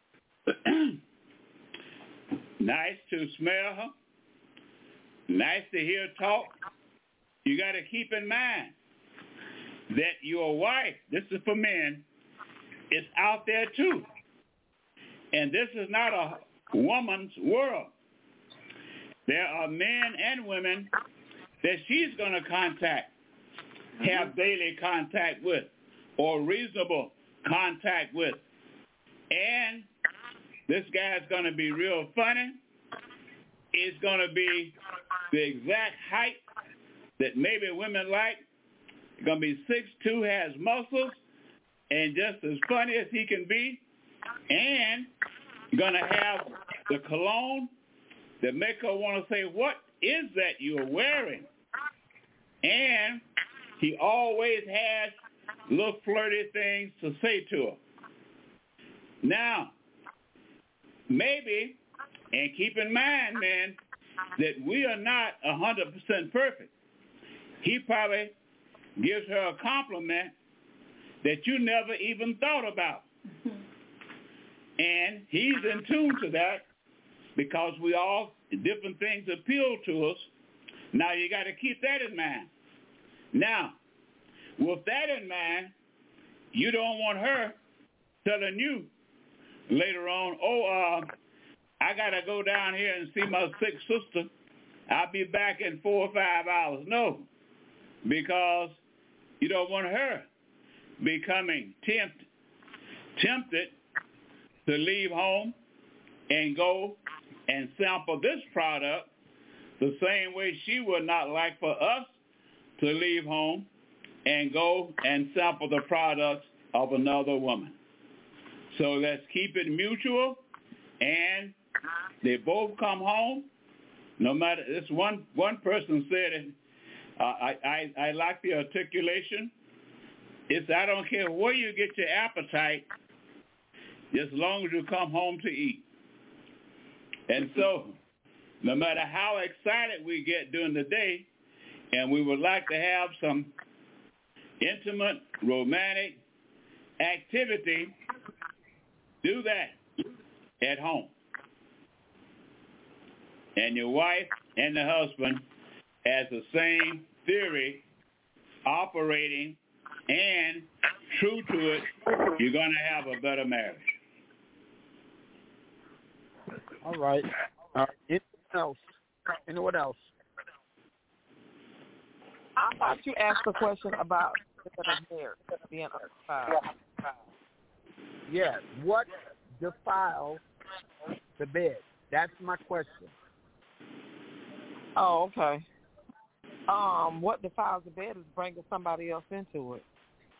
nice to smell her, nice to hear talk, you got to keep in mind that your wife, this is for men, is out there too. And this is not a woman's world. There are men and women that she's going to have daily contact with, or reasonable contact with. And this guy's going to be real funny. He's going to be the exact height that maybe women like. He's going to be 6'2", has muscles, and just as funny as he can be. And going to have the cologne that make her want to say, what is that you're wearing? And he always has little flirty things to say to her. Now, maybe, and keep in mind, man, that we are not 100% perfect. he probably gives her a compliment that you never even thought about. And he's in tune to that because we all, different things appeal to us. Now you got to keep that in mind. Now, with that in mind, you don't want her telling you later on, I got to go down here and see my sick sister. I'll be back in 4 or 5 hours. No, because you don't want her becoming tempted to leave home and go and sample this product the same way she would not like for us to leave home and go and sample the products of another woman. So let's keep it mutual, and they both come home. No matter, this one person said it, I like the articulation. It's, I don't care where you get your appetite, as long as you come home to eat. And so, no matter how excited we get during the day, and we would like to have some intimate, romantic activity, do that at home. And your wife and the husband has the same theory operating, and true to it, you're going to have a better marriage. All right. Anyone else? I thought you asked a question about marriage being undefiled. Yeah. What defiles the bed? That's my question. Oh, okay. What defiles the bed is bringing somebody else into it.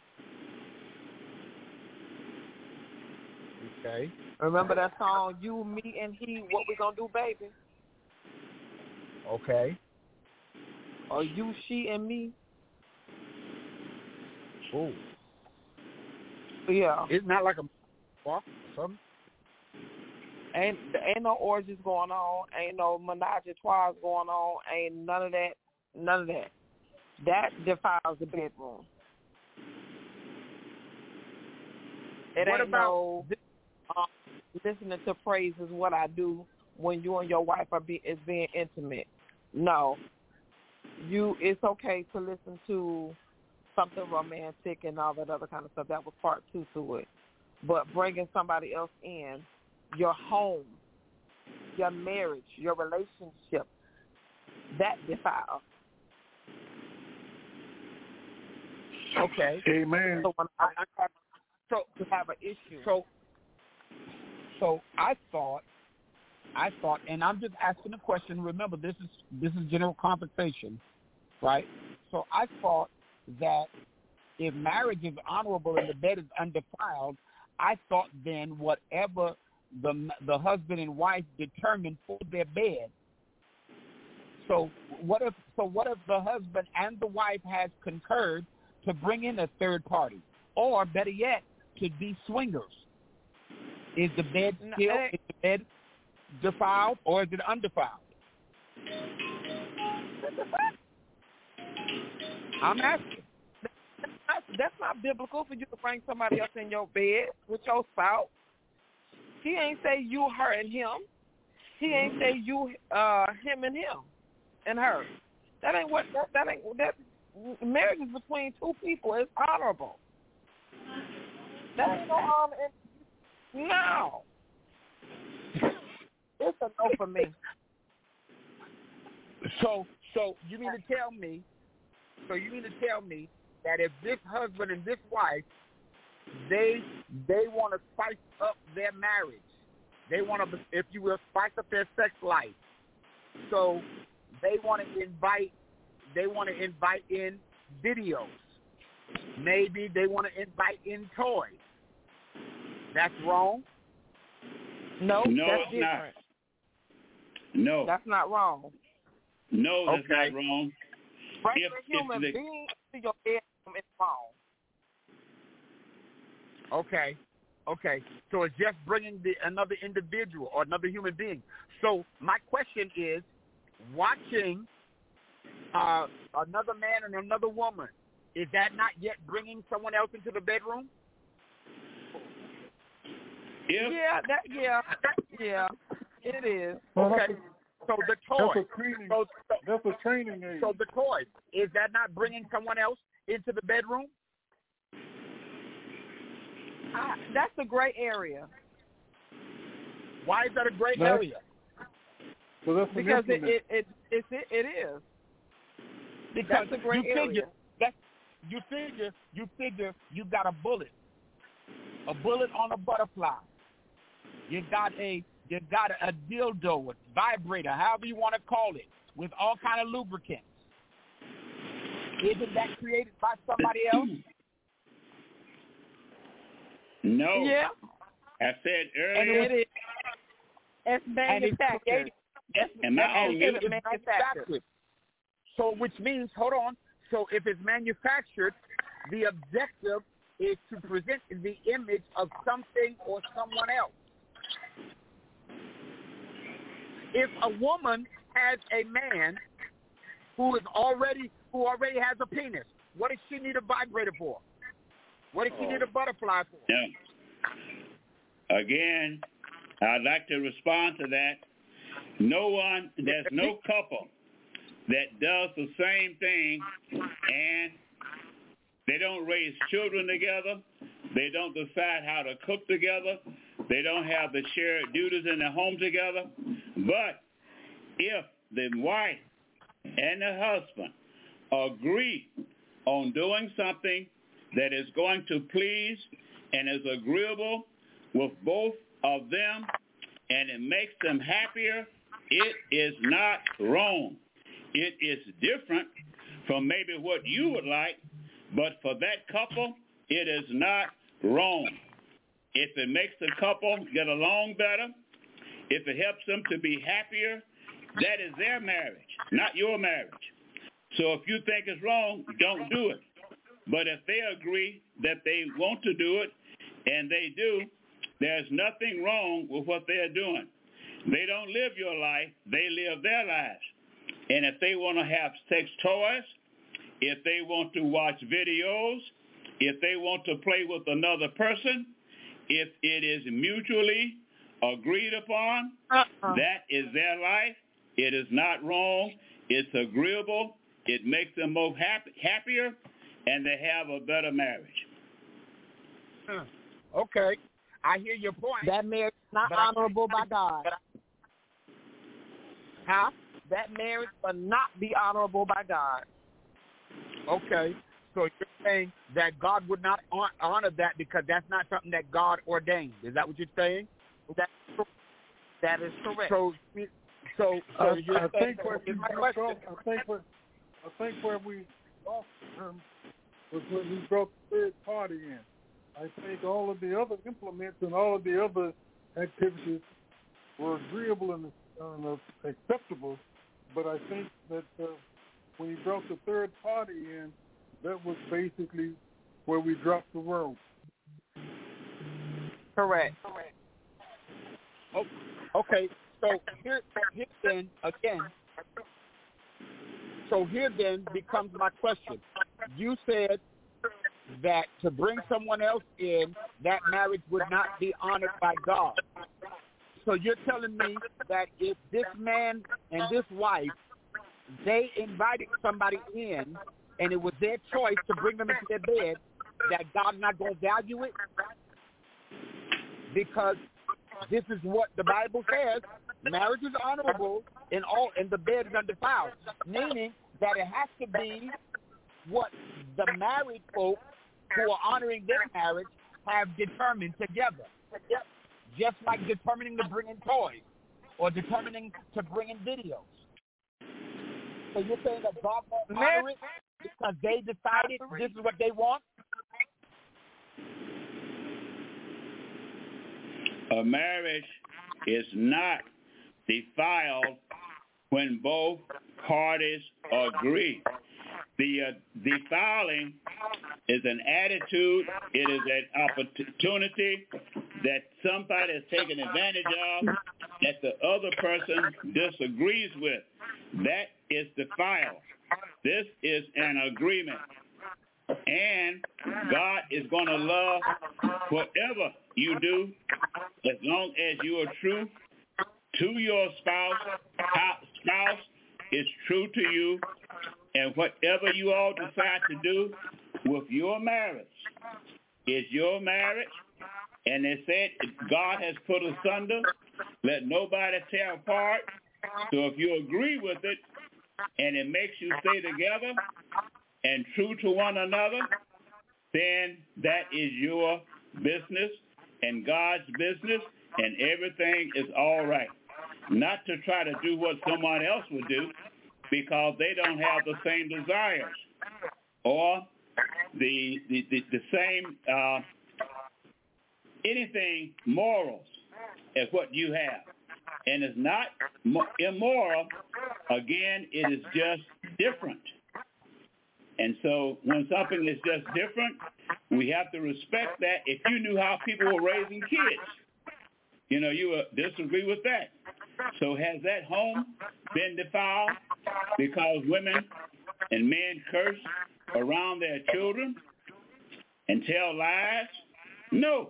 Okay. Remember that song, You, Me, and He, What We Gonna Do, Baby? Okay. Or You, She, and Me? Oh. Yeah. It's not like a walk or something? Ain't no orgies going on. Ain't no menage a trois going on. Ain't none of that. None of that. That defiles the bedroom. It what ain't about no listening to praise is what I do when you and your wife is being intimate. No. It's okay to listen to something romantic and all that other kind of stuff. That was part 2 to it. But bringing somebody else in, your home, your marriage, your relationship, that defiles. Okay. Amen. So when you have an issue. So I thought, and I'm just asking a question. Remember, this is general conversation, right? So I thought that if marriage is honorable and the bed is undefiled, I thought then whatever the husband and wife determined for their bed. So what if the husband and the wife has concurred to bring in a third party, or better yet, to be swingers? Is the bed defiled, or is it undefiled? I'm asking. That's not biblical for you to bring somebody else in your bed with your spouse. He ain't say you, her, and him. He ain't say you, him, and him, and her. That ain't what. That ain't that. Marriage is between two people. It's honorable. That ain't no honor. No. It's a no for me. So you mean to tell me? So you mean to tell me that if this husband and this wife, they want to spice up their marriage, they want to, if you will, spice up their sex life. So they want to invite in videos. Maybe they want to invite in toys. That's wrong? No, that's different. Not. No. That's not wrong. No, that's not wrong. Bringing a human being to your bedroom is wrong. Okay. So it's just bringing another individual or another human being. So my question is, watching another man and another woman, is that not yet bringing someone else into the bedroom? Yeah, it is. Well, Okay. So the toy. That's a training aid. So the toy, is that not bringing someone else into the bedroom? That's a gray area. Why is that a gray area? So that's because it is. Because that's a gray area. You figure you got a bullet on a butterfly. You got a dildo, a vibrator, however you want to call it, with all kind of lubricants. Isn't that created by somebody else? No. Yeah. I said earlier. It's manufactured. Am I on mute? Manufactured. So which means, hold on. So if it's manufactured, the objective is to present the image of something or someone else. If a woman has a man who already has a penis, what does she need a vibrator for? What does she need a butterfly for? Yeah. Again, I'd like to respond to that. There's no couple that does the same thing, and they don't raise children together. They don't decide how to cook together. They don't have the shared duties in the home together. But if the wife and the husband agree on doing something that is going to please and is agreeable with both of them, and it makes them happier, it is not wrong. It is different from maybe what you would like, but for that couple, it is not wrong. If it makes the couple get along better, if it helps them to be happier, that is their marriage, not your marriage. So if you think it's wrong, don't do it. But if they agree that they want to do it, and they do, there's nothing wrong with what they're doing. They don't live your life, they live their lives. And if they want to have sex toys, if they want to watch videos, if they want to play with another person, if it is mutually agreed upon, that is their life. It is not wrong. It's agreeable. It makes them both happier, and they have a better marriage. Okay. I hear your point. That marriage is not honorable by God. Huh? That marriage will not be honorable by God. Okay. So you're saying that God would not honor that because that's not something that God ordained. Is that what you're saying? That is correct. So you're saying, I think where we lost him was when we brought the third party in. I think all of the other implements and all of the other activities were agreeable and acceptable, but I think that when he brought the third party in, that was basically where we dropped the road. Correct. Oh, okay, so here then, again, so here then becomes my question. You said that to bring someone else in, that marriage would not be honored by God. So you're telling me that if this man and this wife, they invited somebody in, and it was their choice to bring them into their bed, that God's not going to value it? Because this is what the Bible says: marriage is honorable, and the bed is undefiled. Meaning that it has to be what the married folk who are honoring their marriage have determined together. Just like determining to bring in toys or determining to bring in videos. So you're saying that God won't honor it because they decided this is what they want? A marriage is not defiled when both parties agree. The defiling is an attitude. It is an opportunity that somebody is taking advantage of that the other person disagrees with. That is defiled. This is an agreement. And God is going to love whatever you do as long as you are true to your spouse. Spouse is true to you. And whatever you all decide to do with your marriage is your marriage. And they said God has put asunder. Let nobody tear apart. So if you agree with it and it makes you stay together and true to one another, then that is your business and God's business, and everything is all right. Not to try to do what someone else would do because they don't have the same desires or the same anything morals as what you have. And it's not immoral. Again, it is just different. And so when something is just different, we have to respect that. If you knew how people were raising kids, you would disagree with that. So has that home been defiled because women and men curse around their children and tell lies? No.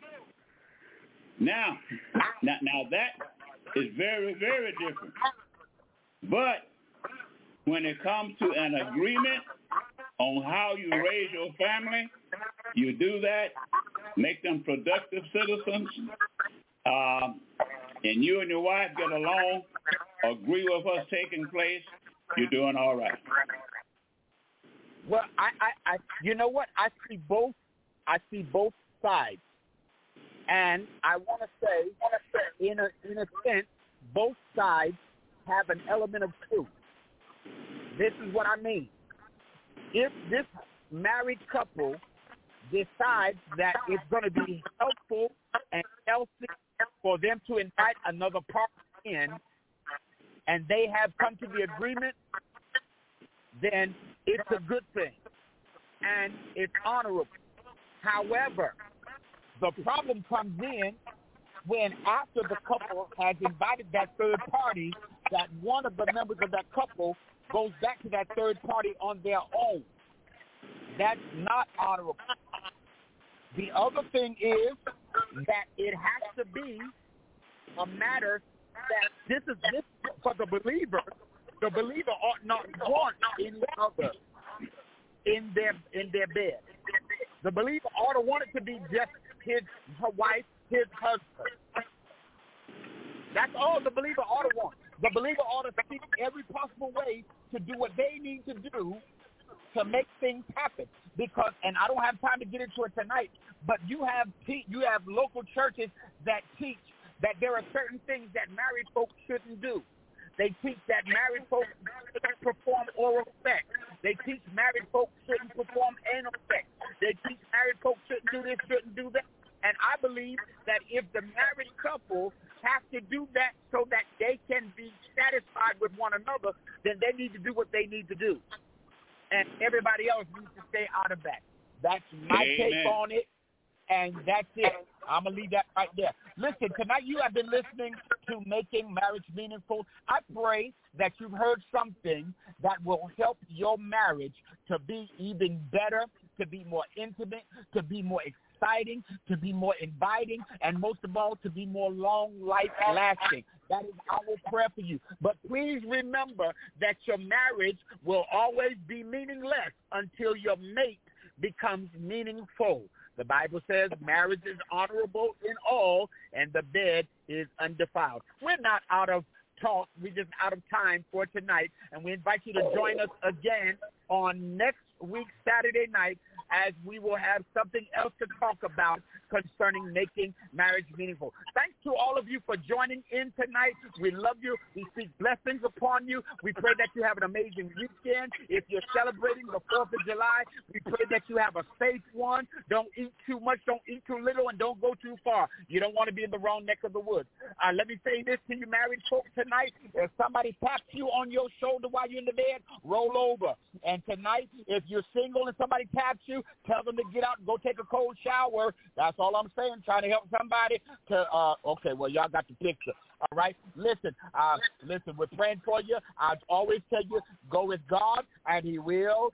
Now that is very, very different. But when it comes to an agreement on how you raise your family, you do that, make them productive citizens, and you and your wife get along, agree with what's taking place, you're doing all right. Well, I you know what? I see both sides. And I want to say, in a sense, both sides have an element of truth. This is what I mean. If this married couple decides that it's going to be helpful and healthy for them to invite another partner in, and they have come to the agreement, then it's a good thing, and it's honorable. However, the problem comes in when after the couple has invited that third party, that one of the members of that couple goes back to that third party on their own. That's not honorable. The other thing is that it has to be a matter that this for the believer. The believer ought not want any other in their bed. The believer ought to want it to be just her wife, his husband. That's all the believer ought to want. The believer ought to seek every possible way to do what they need to do to make things happen. Because, and I don't have time to get into it tonight, but you have local churches that teach that there are certain things that married folks shouldn't do. They teach that married folks shouldn't perform oral sex. They teach married folks shouldn't perform anal sex. They teach married folks shouldn't do this, shouldn't do that. And I believe that if the married couple have to do that so that they can be satisfied with one another, then they need to do what they need to do. And everybody else needs to stay out of that. That's my take on it, and that's it. I'm going to leave that right there. Listen, tonight you have been listening to Making Marriage Meaningful. I pray that you've heard something that will help your marriage to be even better, to be more intimate, to be more exciting, to be more inviting, and most of all, to be more long life lasting. That is our prayer for you. But please remember that your marriage will always be meaningless until your mate becomes meaningful. The Bible says marriage is honorable in all, and the bed is undefiled. We're not out of talk. We're just out of time for tonight, and we invite you to join us again on next week, Saturday night, as we will have something else to talk about concerning making marriage meaningful. Thanks to all of you for joining in tonight. We love you. We speak blessings upon you. We pray that you have an amazing weekend. If you're celebrating the 4th of July, we pray that you have a safe one. Don't eat too much, don't eat too little, and don't go too far. You don't want to be in the wrong neck of the woods. Let me say this to you married folks tonight. If somebody taps you on your shoulder while you're in the bed, roll over. And tonight, if you're single and somebody taps you, you, tell them to get out and go take a cold shower. That's all I'm saying, trying to help somebody to, okay, well, y'all got the picture. All right? Listen, we're praying for you. I always tell you, go with God, and he will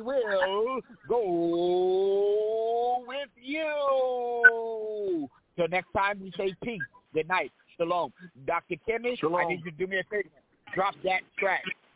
go with you. Till next time, we say peace. Good night. Shalom. Dr. Kimmy, I need you to do me a favor. Drop that track.